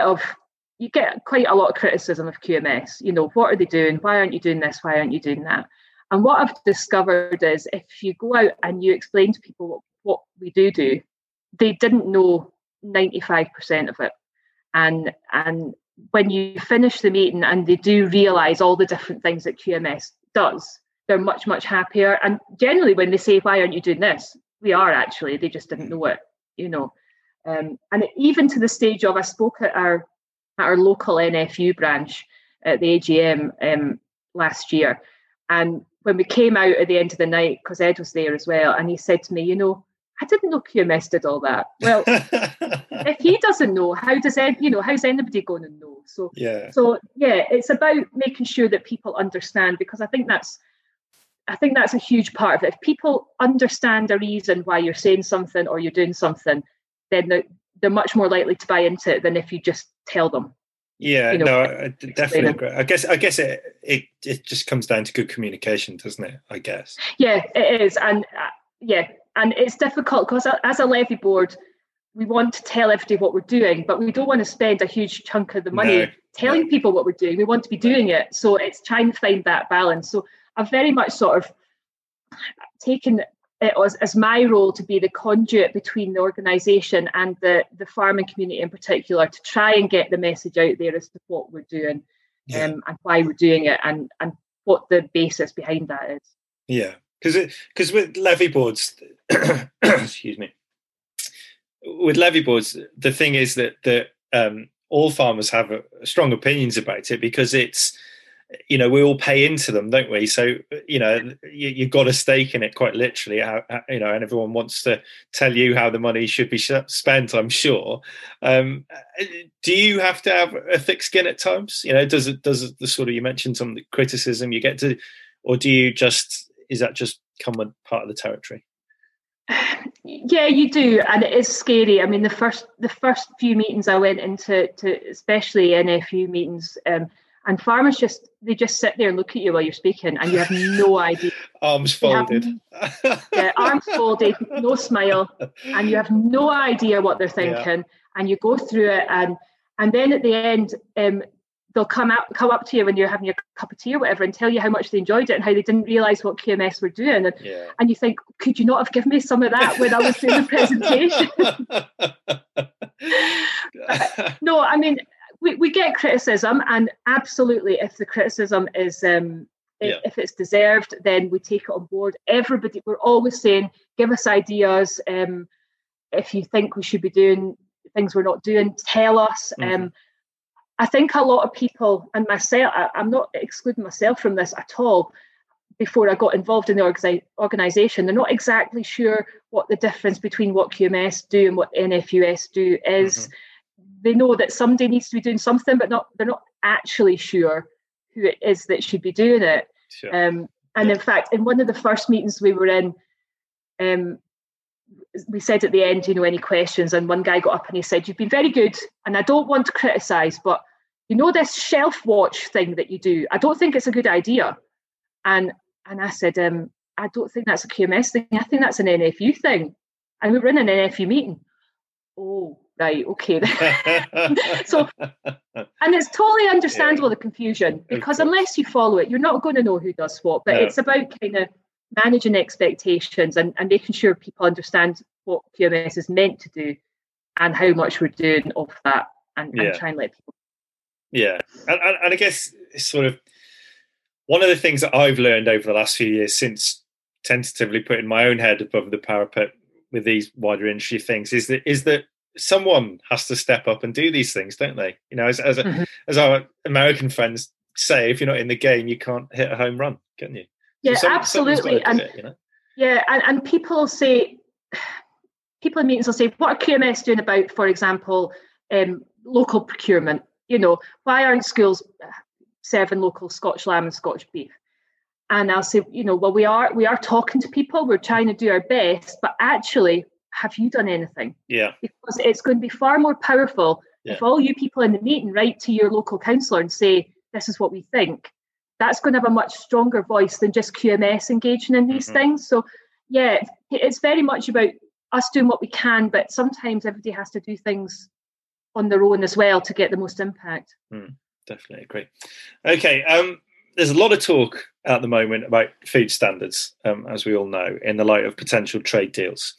get quite a lot of criticism of QMS. What are they doing? Why aren't you doing this? Why aren't you doing that? And what I've discovered is, if you go out and you explain to people what we do, they didn't know 95% of it. And when you finish the meeting and they do realise all the different things that QMS does, they're much, much happier. And generally when they say, why aren't you doing this? We are actually, they just didn't know it, And even to the stage of, I spoke at our local NFU branch at the AGM last year. And when we came out at the end of the night, because Ed was there as well, and he said to me, I didn't know QMS did all that. Well, if he doesn't know, how's anybody going to know? So it's about making sure that people understand, because I think that's a huge part of it. If people understand a reason why you're saying something or you're doing something, then they're much more likely to buy into it than if you just tell them. Yeah, I definitely agree. I guess it just comes down to good communication, doesn't it? I guess. Yeah, it is, and and it's difficult because as a levy board, we want to tell everybody what we're doing, but we don't want to spend a huge chunk of the money telling people what we're doing. We want to be doing it, so it's trying to find that balance. So I've very much sort of taken it was as my role to be the conduit between the organisation and the farming community in particular, to try and get the message out there as to what we're doing, and why we're doing it, and what the basis behind that is. Yeah, because with levy boards, excuse me, with levy boards, the thing is that all farmers have strong opinions about it, because it's, we all pay into them, don't we? So, you've got a stake in it, quite literally, and everyone wants to tell you how the money should be spent, I'm sure. Do you have to have a thick skin at times? Does the sort of, you mentioned some of the criticism you get to, or is that just common part of the territory? Yeah, you do, and it is scary. I mean, the first few meetings I went into, especially NFU meetings, and farmers just sit there and look at you while you're speaking, and you have no idea. Arms folded. Arms folded, no smile, and you have no idea what they're thinking. And you go through it, and then at the end, they'll come up to you when you're having your cup of tea or whatever, and tell you how much they enjoyed it and how they didn't realise what QMS were doing. And you think, could you not have given me some of that when I was doing the presentation? No, I mean, we get criticism, and absolutely, if the criticism is if it's deserved, then we take it on board. Everybody, we're always saying, give us ideas. If you think we should be doing things we're not doing, tell us. I think a lot of people, and myself, I'm not excluding myself from this at all, before I got involved in the organisation, they're not exactly sure what the difference between what QMS do and what NFUS do is. They know that somebody needs to be doing something, but they're not actually sure who it is that should be doing it. Sure. And in fact, in one of the first meetings we were in, we said at the end, any questions, and one guy got up and he said, "You've been very good, and I don't want to criticise, but this shelf watch thing that you do, I don't think it's a good idea." And I said, "I don't think that's a QMS thing. I think that's an NFU thing." And we were in an NFU meeting. Oh, right, okay. So, and it's totally understandable, the confusion, because unless you follow it, you're not going to know who does what. But it's about kind of managing expectations and making sure people understand what QMS is meant to do and how much we're doing of that, and try and let people. Yeah, and I guess it's sort of one of the things that I've learned over the last few years, since tentatively putting my own head above the parapet with these wider industry things, is that someone has to step up and do these things, don't they? As our American friends say, if you're not in the game, you can't hit a home run, can you? Yeah, so absolutely. And and people in meetings will say, what are QMS doing about, for example, local procurement? Why aren't schools serving local Scotch lamb and Scotch beef? And I'll say, well, we are talking to people, we're trying to do our best, but actually, have you done anything? Yeah. Because it's going to be far more powerful if all you people in the meeting write to your local councillor and say, this is what we think. That's going to have a much stronger voice than just QMS engaging in these things. So, yeah, it's very much about us doing what we can, but sometimes everybody has to do things on their own as well to get the most impact. Definitely agree. Okay, there's a lot of talk at the moment about food standards, as we all know, in the light of potential trade deals.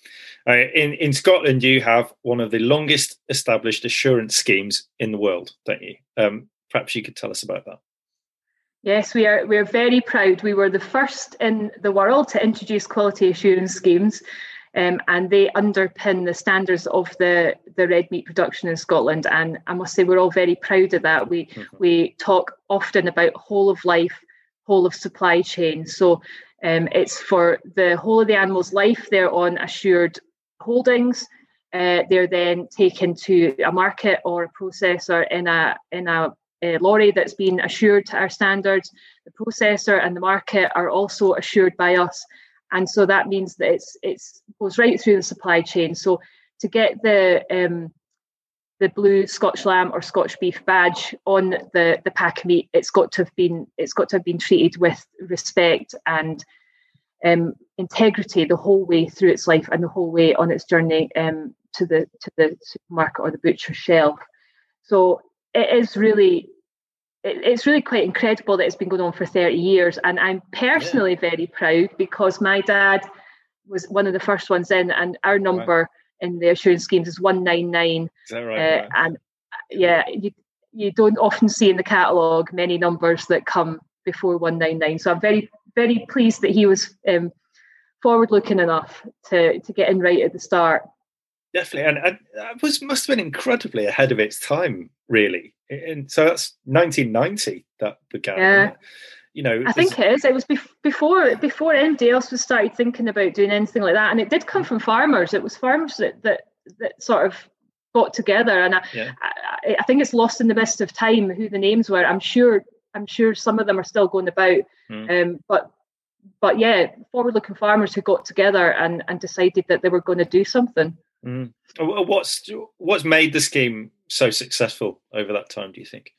In Scotland, you have one of the longest established assurance schemes in the world, don't you? Perhaps you could tell us about that. Yes, we're very proud. We were the first in the world to introduce quality assurance schemes, and they underpin the standards of the red meat production in Scotland. And I must say, we're all very proud of that. We talk often about whole of life, whole of supply chain. So it's for the whole of the animal's life. They're on assured holdings. They're then taken to a market or a processor in a lorry that's been assured to our standards. The processor and the market are also assured by us. And so that means that it goes right through the supply chain. So to get the blue Scotch lamb or Scotch beef badge on the pack of meat, it's got to have been treated with respect and integrity the whole way through its life and the whole way on its journey to the supermarket or the butcher's shelf. So it's really quite incredible that it's been going on for 30 years. And I'm personally very proud because my dad was one of the first ones in, and our number in the assurance schemes is 199. Is that right? And yeah, you don't often see in the catalogue many numbers that come before 199. So I'm very, very pleased that he was forward-looking enough to get in right at the start. Definitely, and it must have been incredibly ahead of its time, really. And so that's 1990 that began. Yeah. You know, I think it is. It was before anybody else was started thinking about doing anything like that, and it did come from farmers. It was farmers that sort of got together, and I think it's lost in the mist of time who the names were. I'm sure some of them are still going about, but yeah, forward-looking farmers who got together and decided that they were going to do something. Mm. What's made the scheme so successful over that time, do you think?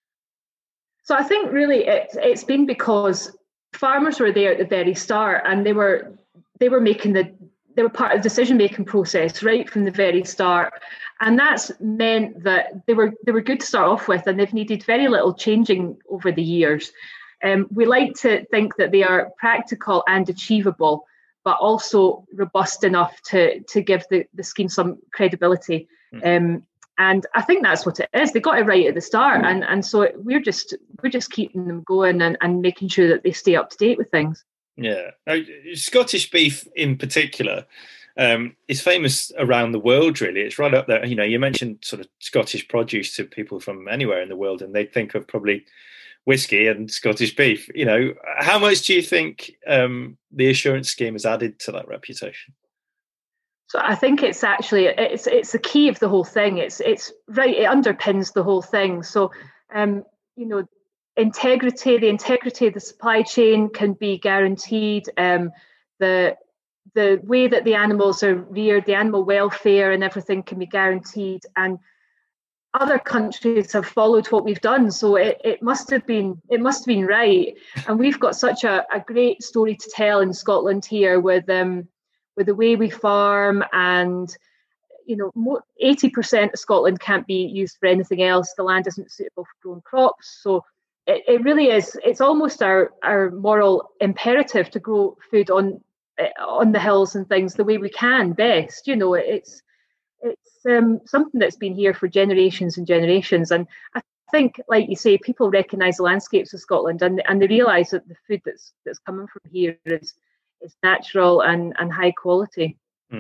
So I think really it's been because farmers were there at the very start, and they were part of the decision-making process right from the very start, and that's meant that they were good to start off with, and they've needed very little changing over the years. We like to think that they are practical and achievable, but also robust enough to give the scheme some credibility. And I think that's what it is. They got it right at the start, and so we're just keeping them going and making sure that they stay up to date with things. Yeah, Scottish beef in particular is famous around the world. Really, it's right up there. You know, you mentioned sort of Scottish produce to people from anywhere in the world, and they'd think of probably whiskey and Scottish beef. You know, how much do you think the assurance scheme has added to that reputation? So I think it's actually it's the key of the whole thing. It's right. It underpins the whole thing. So you know, the integrity of the supply chain can be guaranteed. The way that the animals are reared, the animal welfare and everything can be guaranteed. And other countries have followed what we've done, so it must have been right. And we've got such a great story to tell in Scotland here with the way we farm, and you know, 80% of Scotland can't be used for anything else. The land isn't suitable for growing crops, so it really is. It's almost our moral imperative to grow food on the hills and things the way we can best. You know, it's something that's been here for generations and generations, and I think, like you say, people recognise the landscapes of Scotland, and they realise that the food that's coming from here is natural and high quality.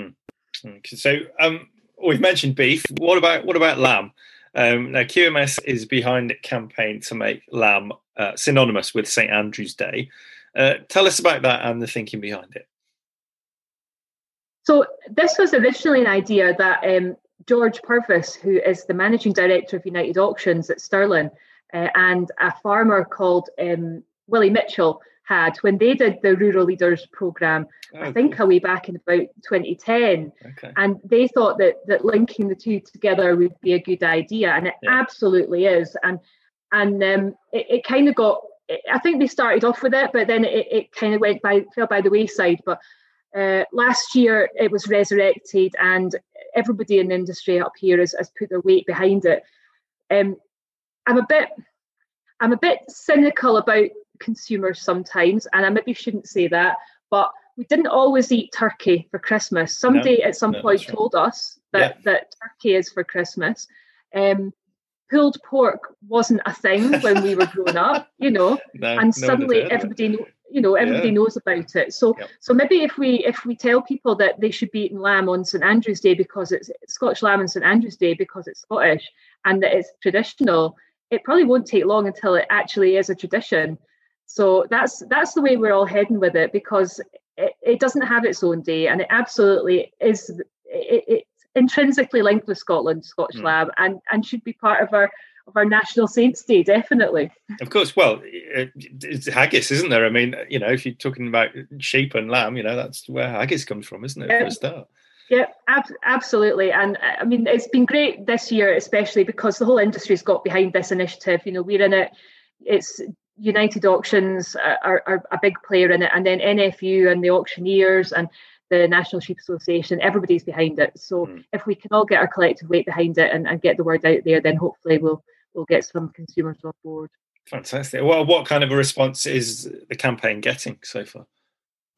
So we've mentioned beef. What about lamb? Now QMS is behind a campaign to make lamb synonymous with St Andrew's Day. Tell us about that and the thinking behind it. So this was originally an idea that George Purvis, who is the managing director of United Auctions at Stirling, and a farmer called Willie Mitchell had when they did the Rural Leaders programme, I think a way back in about 2010. Okay. And they thought that linking the two together would be a good idea, and it absolutely is. And it kind of got, I think they started off with it, but then it kind of fell by the wayside. But last year it was resurrected, and everybody in the industry up here has put their weight behind it. I'm a bit cynical about consumers sometimes, and I maybe shouldn't say that, but we didn't always eat turkey for Christmas. Somebody at some point told us that turkey is for Christmas. Pulled pork wasn't a thing when we were growing up, you know, and suddenly everybody knows about it. So maybe if we tell people that they should be eating lamb on St Andrew's Day because it's Scottish lamb on St Andrew's Day because it's Scottish and that it's traditional, it probably won't take long until it actually is a tradition. So that's the way we're all heading with it, because it doesn't have its own day, and it absolutely is. It's intrinsically linked with Scotland, Scottish lamb, and should be part of our National Saints Day, definitely. Of course. Well, it's haggis, isn't there? I mean, you know, if you're talking about sheep and lamb, you know, that's where haggis comes from, isn't it, for a start? Yeah, absolutely. And I mean, it's been great this year, especially because the whole industry's got behind this initiative. You know, we're in it. It's United Auctions are a big player in it, and then NFU and the auctioneers and the National Sheep Association, everybody's behind it. So if we can all get our collective weight behind it and get the word out there, then hopefully we'll get some consumers on board. Fantastic. Well, what kind of a response is the campaign getting so far?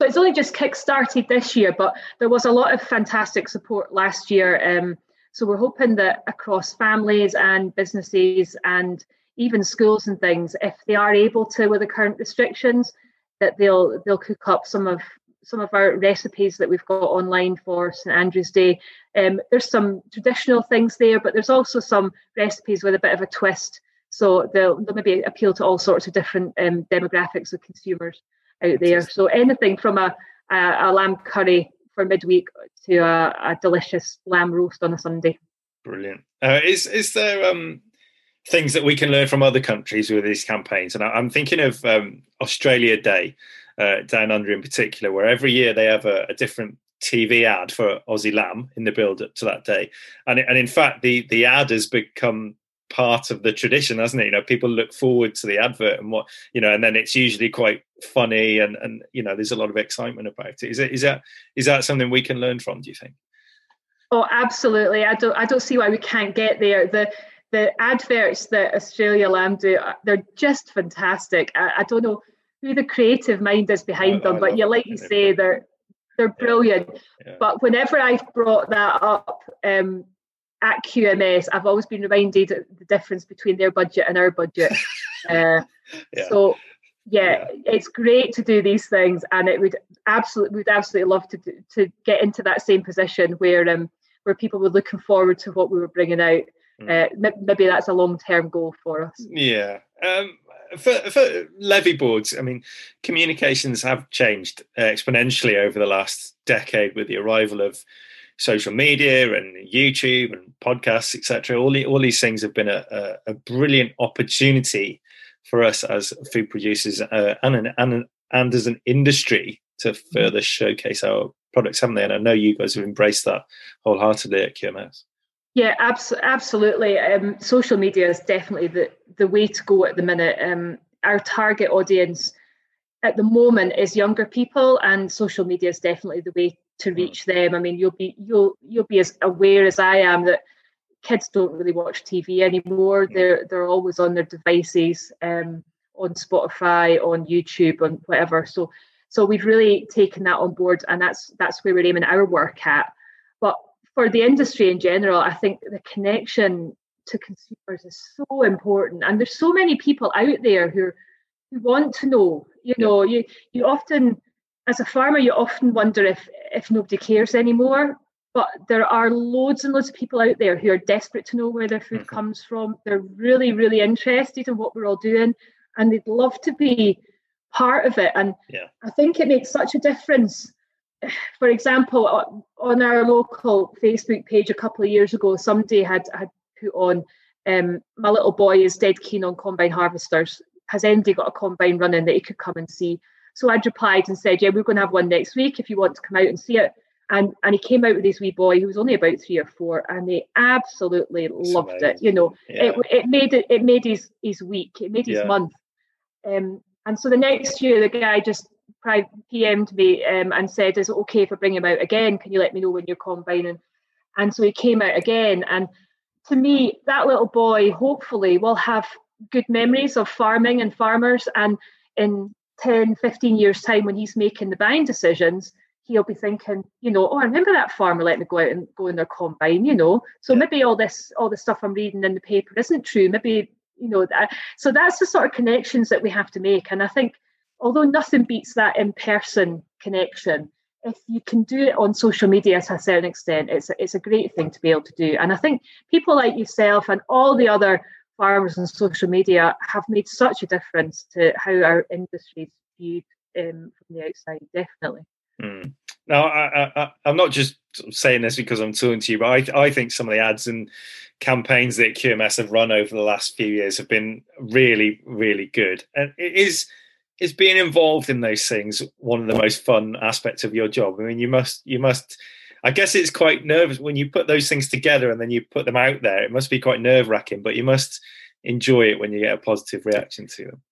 So it's only just kick-started this year, but there was a lot of fantastic support last year. So we're hoping that across families and businesses and even schools and things, if they are able to with the current restrictions, that they'll cook up some of our recipes that we've got online for St Andrew's Day. There's some traditional things there, but there's also some recipes with a bit of a twist. So they'll maybe appeal to all sorts of different demographics of consumers out there. So anything from a lamb curry for midweek to a delicious lamb roast on a Sunday. Brilliant. Is there things that we can learn from other countries with these campaigns? And I'm thinking of Australia Day, down under in particular, where every year they have a different TV ad for Aussie lamb in the build up to that day. And in fact, the ad has become part of the tradition, hasn't it? People look forward to the advert and and then it's usually quite funny and there's a lot of excitement about it. Is that something we can learn from, do you think? Oh, absolutely. I don't see why we can't get there. The adverts that Australia Lamb do, they're just fantastic. I don't know who the creative mind is behind them, but you say, they're brilliant. Yeah. But whenever I've brought that up at QMS, I've always been reminded of the difference between their budget and our budget. So it's great to do these things, and we'd absolutely love to get into that same position where people were looking forward to what we were bringing out. Maybe that's a long-term goal for us. Yeah. For levy boards, communications have changed exponentially over the last decade with the arrival of social media and YouTube and podcasts, etc. All these things have been a brilliant opportunity for us as food producers and as an industry to further showcase our products, haven't they? And I know you guys have embraced that wholeheartedly at QMS. Yeah, absolutely. Social media is definitely the way to go at the minute. Our target audience at the moment is younger people, and social media is definitely the way to reach them. You'll be as aware as I am that kids don't really watch TV anymore. They're always on their devices, on Spotify, on YouTube, on whatever. So we've really taken that on board, and that's where we're aiming our work at. But for the industry in general, I think the connection to consumers is so important, and there's so many people out there who want to know. You often, as a farmer, you often wonder if nobody cares anymore. But there are loads and loads of people out there who are desperate to know where their food comes from. They're really, really interested in what we're all doing, and they'd love to be part of it. And I think it makes such a difference. For example, on our local Facebook page a couple of years ago, somebody had put on, my little boy is dead keen on combine harvesters. Has anybody got a combine running that he could come and see? So I'd replied and said, we're going to have one next week if you want to come out and see it. And he came out with his wee boy who was only about 3 or 4, and they absolutely loved it. It made his week, it made his month. And so the next year, the guy just PM'd me and said, "Is it okay if I bring him out again? Can you let me know when you're combining?" And so he came out again. And to me, that little boy hopefully will have good memories of farming and farmers. And in 10, 15 years' time, when he's making the buying decisions, he'll be thinking, I remember that farmer let me go out and go in their combine, So maybe all this stuff I'm reading in the paper isn't true. Maybe, so that's the sort of connections that we have to make. And I think, although nothing beats that in-person connection, if you can do it on social media to a certain extent, it's a great thing to be able to do. And I think people like yourself and all the other farmers on social media have made such a difference to how our industry is viewed from the outside, definitely. Now, I'm not just saying this because I'm talking to you, but I think some of the ads and campaigns that QMS have run over the last few years have been really, really good. And is being involved in those things one of the most fun aspects of your job? You must. I guess it's quite nervous when you put those things together and then you put them out there. It must be quite nerve-wracking, but you must enjoy it when you get a positive reaction to them.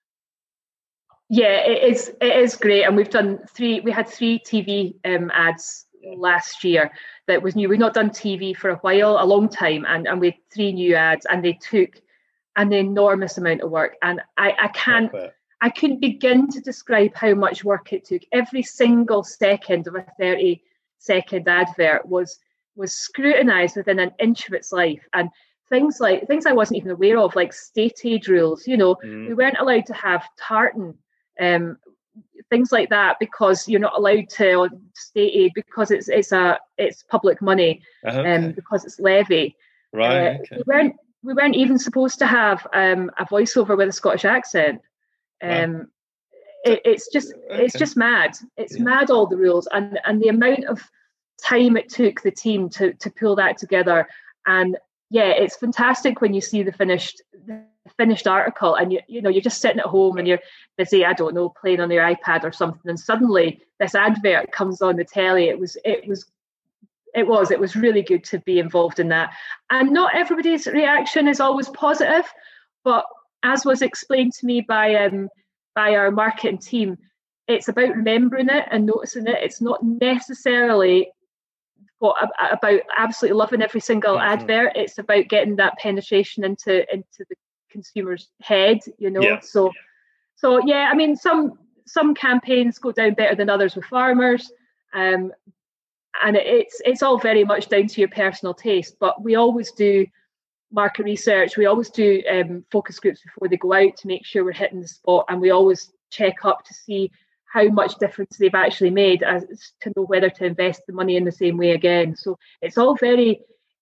Yeah, it is great, and we've done we had 3 TV ads last year that was new. We've not done TV for a long time, and we had 3 new ads, and they took an enormous amount of work, and I can't I couldn't begin to describe how much work it took. Every single second of a 30-second advert was scrutinised within an inch of its life, and things I wasn't even aware of, like state aid rules. We weren't allowed to have tartan, things like that, because you're not allowed to on state aid because it's public money, because it's levy. Right. Okay. We weren't even supposed to have a voiceover with a Scottish accent. Wow. It's just mad. It's mad, all the rules, and the amount of time it took the team to pull that together. And yeah, it's fantastic when you see the finished article, and you're just sitting at home and you're busy, I don't know, playing on your iPad or something, and suddenly this advert comes on the telly. It was really good to be involved in that. And not everybody's reaction is always positive, but as was explained to me by our marketing team, it's about remembering it and noticing it. It's not necessarily about absolutely loving every single advert. It's about getting that penetration into the consumer's head, Yeah. So yeah, I mean, some campaigns go down better than others with farmers, and it's all very much down to your personal taste. But we always do market research. We always do focus groups before they go out to make sure we're hitting the spot, and we always check up to see how much difference they've actually made, as to know whether to invest the money in the same way again. So it's all very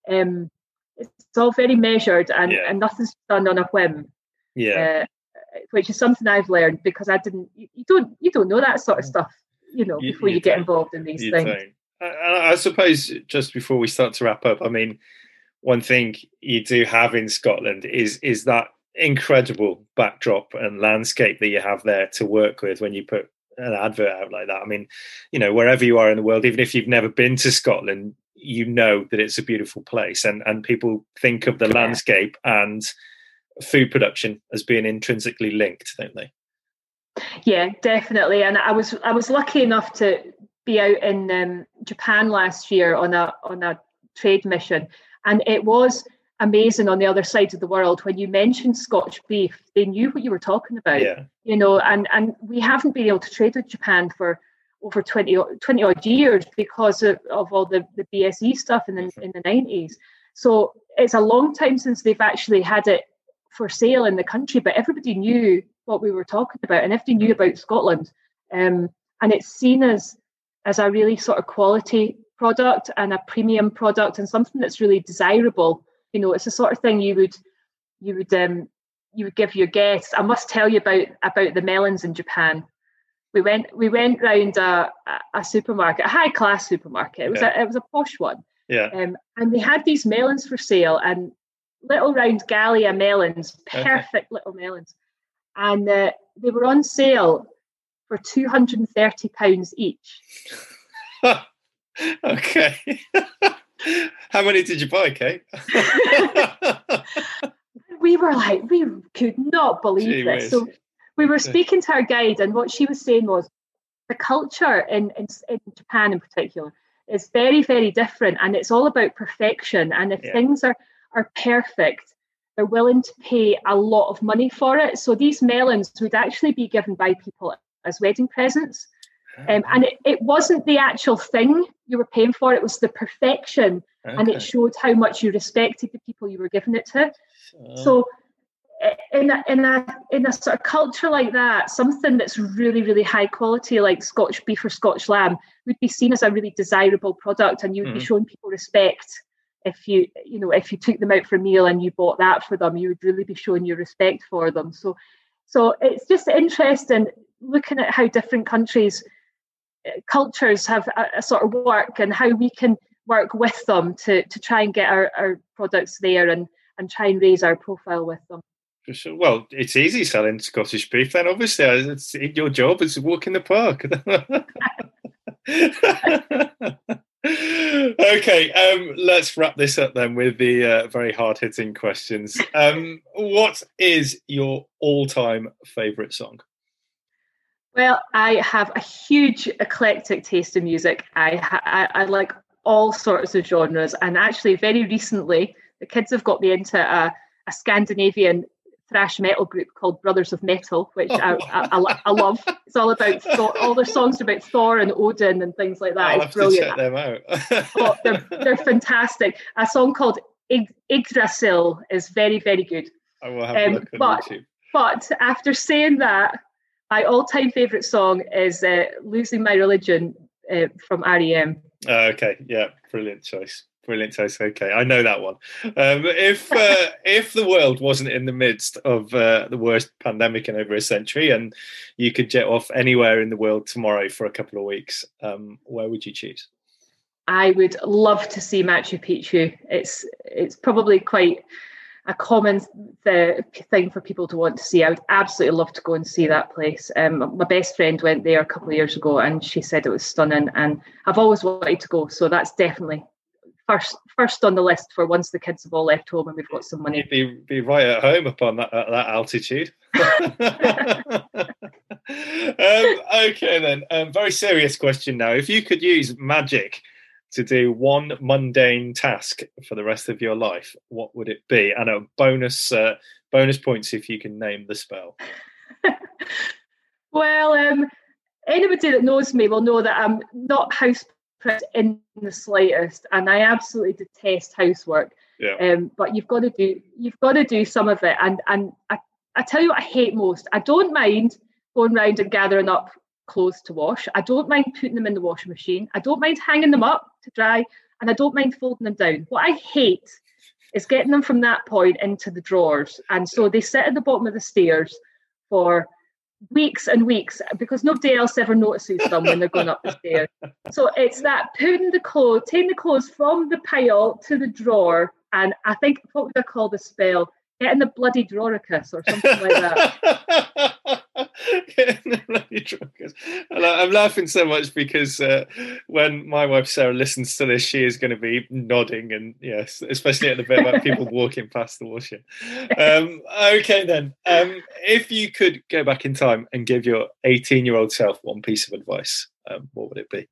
measured, and nothing's done on a whim. Yeah. Which is something I've learned, because I didn't. You don't know that sort of stuff, before you get involved in these things. I suppose, just before we start to wrap up, I mean, one thing you do have in Scotland is that incredible backdrop and landscape that you have there to work with when you put an advert out like that. I mean, wherever you are in the world, even if you've never been to Scotland, that it's a beautiful place, and people think of the landscape and food production as being intrinsically linked, don't they? Yeah, definitely. And I was lucky enough to be out in Japan last year on a trade mission, and it was amazing. On the other side of the world, when you mentioned Scotch beef, they knew what you were talking about. And we haven't been able to trade with Japan for over 20 odd years because of all the BSE stuff in the 90s. So it's a long time since they've actually had it for sale in the country, but everybody knew what we were talking about, and everybody knew about Scotland, and it's seen as a really sort of quality product and a premium product, and something that's really desirable. It's the sort of thing you would give your guests. I must tell you about the melons in Japan. We went round a supermarket, a high class supermarket. It was a posh one. Yeah. And they had these melons for sale, and little round Gallia melons, perfect little melons, and they were on sale for £230 each. Okay. How many did you buy, Kate? We could not believe this. So we were speaking to our guide, and what she was saying was the culture in Japan in particular is very, very different, and it's all about perfection. And if things are perfect, they're willing to pay a lot of money for it. So these melons would actually be given by people as wedding presents. And it wasn't the actual thing you were paying for, it was the perfection. And it showed how much you respected the people you were giving it to. So in a sort of culture like that, something that's really, really high quality, like Scotch beef or Scotch lamb, would be seen as a really desirable product, and you would be showing people respect. If you took them out for a meal and you bought that for them, you would really be showing your respect for them. So it's just interesting looking at how different countries' cultures have a sort of work, and how we can work with them to try and get our products there and try and raise our profile with them. For sure. Well, it's easy selling Scottish beef then, obviously. It's your job is to walk in the park. Okay, let's wrap this up then with the very hard-hitting questions. What is your all-time favourite song? Well, I have a huge eclectic taste in music. I like all sorts of genres, and actually very recently the kids have got me into a Scandinavian thrash metal group called Brothers of Metal, which I love. It's all about Thor, all their songs are about Thor and Odin and things like that. I'll it's have brilliant. to check them out. Oh, they're fantastic. A song called Yggdrasil is very, very good. I will have a look on YouTube. But after saying that, my all-time favourite song is "Losing My Religion" from REM. Okay, yeah, brilliant choice. Okay, I know that one. If the world wasn't in the midst of the worst pandemic in over a century, and you could jet off anywhere in the world tomorrow for a couple of weeks, where would you choose? I would love to see Machu Picchu. It's probably quite a common thing for people to want to see. I would absolutely love to go and see that place. My best friend went there a couple of years ago, and she said it was stunning. And I've always wanted to go, so that's definitely first on the list for once the kids have all left home and we've got some money. You'd be right at home upon that altitude. Okay then, very serious question now. If you could use magic to do one mundane task for the rest of your life, what would it be? And a bonus points if you can name the spell. Well, anybody that knows me will know that I'm not house in the slightest, and I absolutely detest housework. Yeah. But you've got to do some of it. And I tell you what I hate most. I don't mind going round and gathering up clothes to wash. I don't mind putting them in the washing machine. I don't mind hanging them up to dry, and I don't mind folding them down. What I hate is getting them from that point into the drawers, and so they sit at the bottom of the stairs for weeks and weeks because nobody else ever notices them when they're going up the stairs. So it's that taking the clothes from the pile to the drawer, and I think, what would I call the spell? Getting the bloody drawericus or something like that. I'm laughing so much because when my wife Sarah listens to this, she is going to be nodding, and yes, especially at the bit about people walking past the washing. Okay then, if you could go back in time and give your 18-year-old self one piece of advice, what would it be?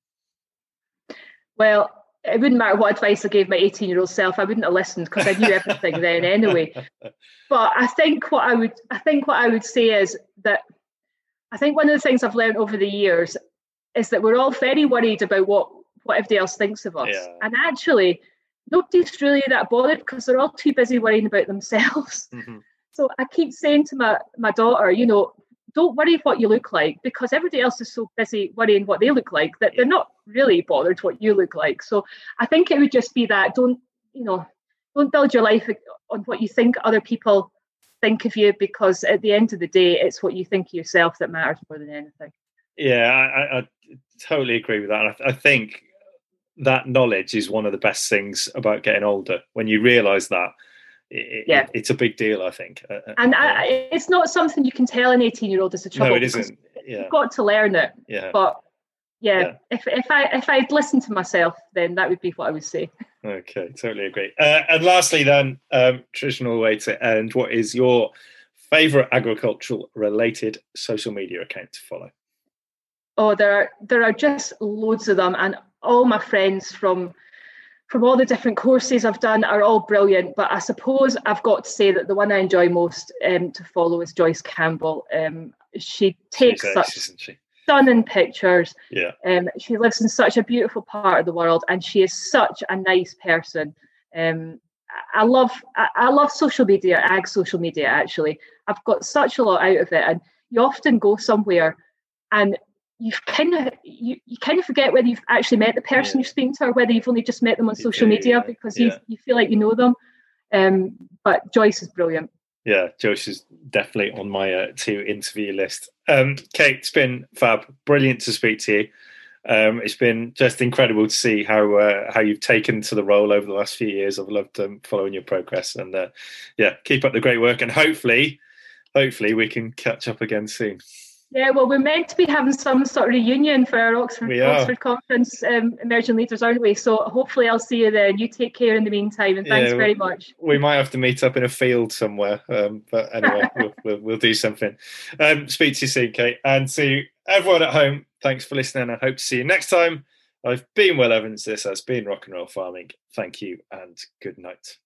Well, it wouldn't matter what advice I gave my 18-year-old self. I wouldn't have listened because I knew everything then anyway. But I think what I would say is that I think one of the things I've learned over the years is that we're all very worried about what everybody else thinks of us. Yeah. And actually, nobody's really that bothered because they're all too busy worrying about themselves. Mm-hmm. So I keep saying to my daughter, don't worry what you look like, because everybody else is so busy worrying what they look like that they're not really bothered what you look like. So I think it would just be that don't build your life on what you think other people think of you, because at the end of the day, it's what you think of yourself that matters more than anything. Yeah, I totally agree with that. I think that knowledge is one of the best things about getting older. When you realise that, it's a big deal, I think. And it's not something you can tell an 18-year-old is a trouble. No, it isn't. Yeah. You've got to learn it. Yeah. But if I'd listened to myself, then that would be what I would say. Okay, totally agree. And lastly, then, traditional way to end, what is your favourite agricultural-related social media account to follow? Oh, there are just loads of them, and all my friends from all the different courses I've done are all brilliant. But I suppose I've got to say that the one I enjoy most to follow is Joyce Campbell. She takes stunning pictures. Yeah. She lives in such a beautiful part of the world, and she is such a nice person. I love social media, ag social media. Actually, I've got such a lot out of it, and you often go somewhere, and you kind of forget whether you've actually met the person you're speaking to, or whether you've only just met them on social media because you feel like you know them. But Joyce is brilliant. Yeah, Joyce is definitely on my to interview list. Kate, it's been fab, brilliant to speak to you. It's been just incredible to see how you've taken to the role over the last few years. I've loved following your progress, and keep up the great work, and hopefully we can catch up again soon. Yeah, well, we're meant to be having some sort of reunion for our Oxford Conference Emerging Leaders, aren't we? So hopefully I'll see you then. You take care in the meantime, and thanks very much. We might have to meet up in a field somewhere, but anyway, we'll do something. Speak to you soon, Kate, and to everyone at home, thanks for listening. I hope to see you next time. I've been Will Evans. This has been Rock and Roll Farming. Thank you and good night.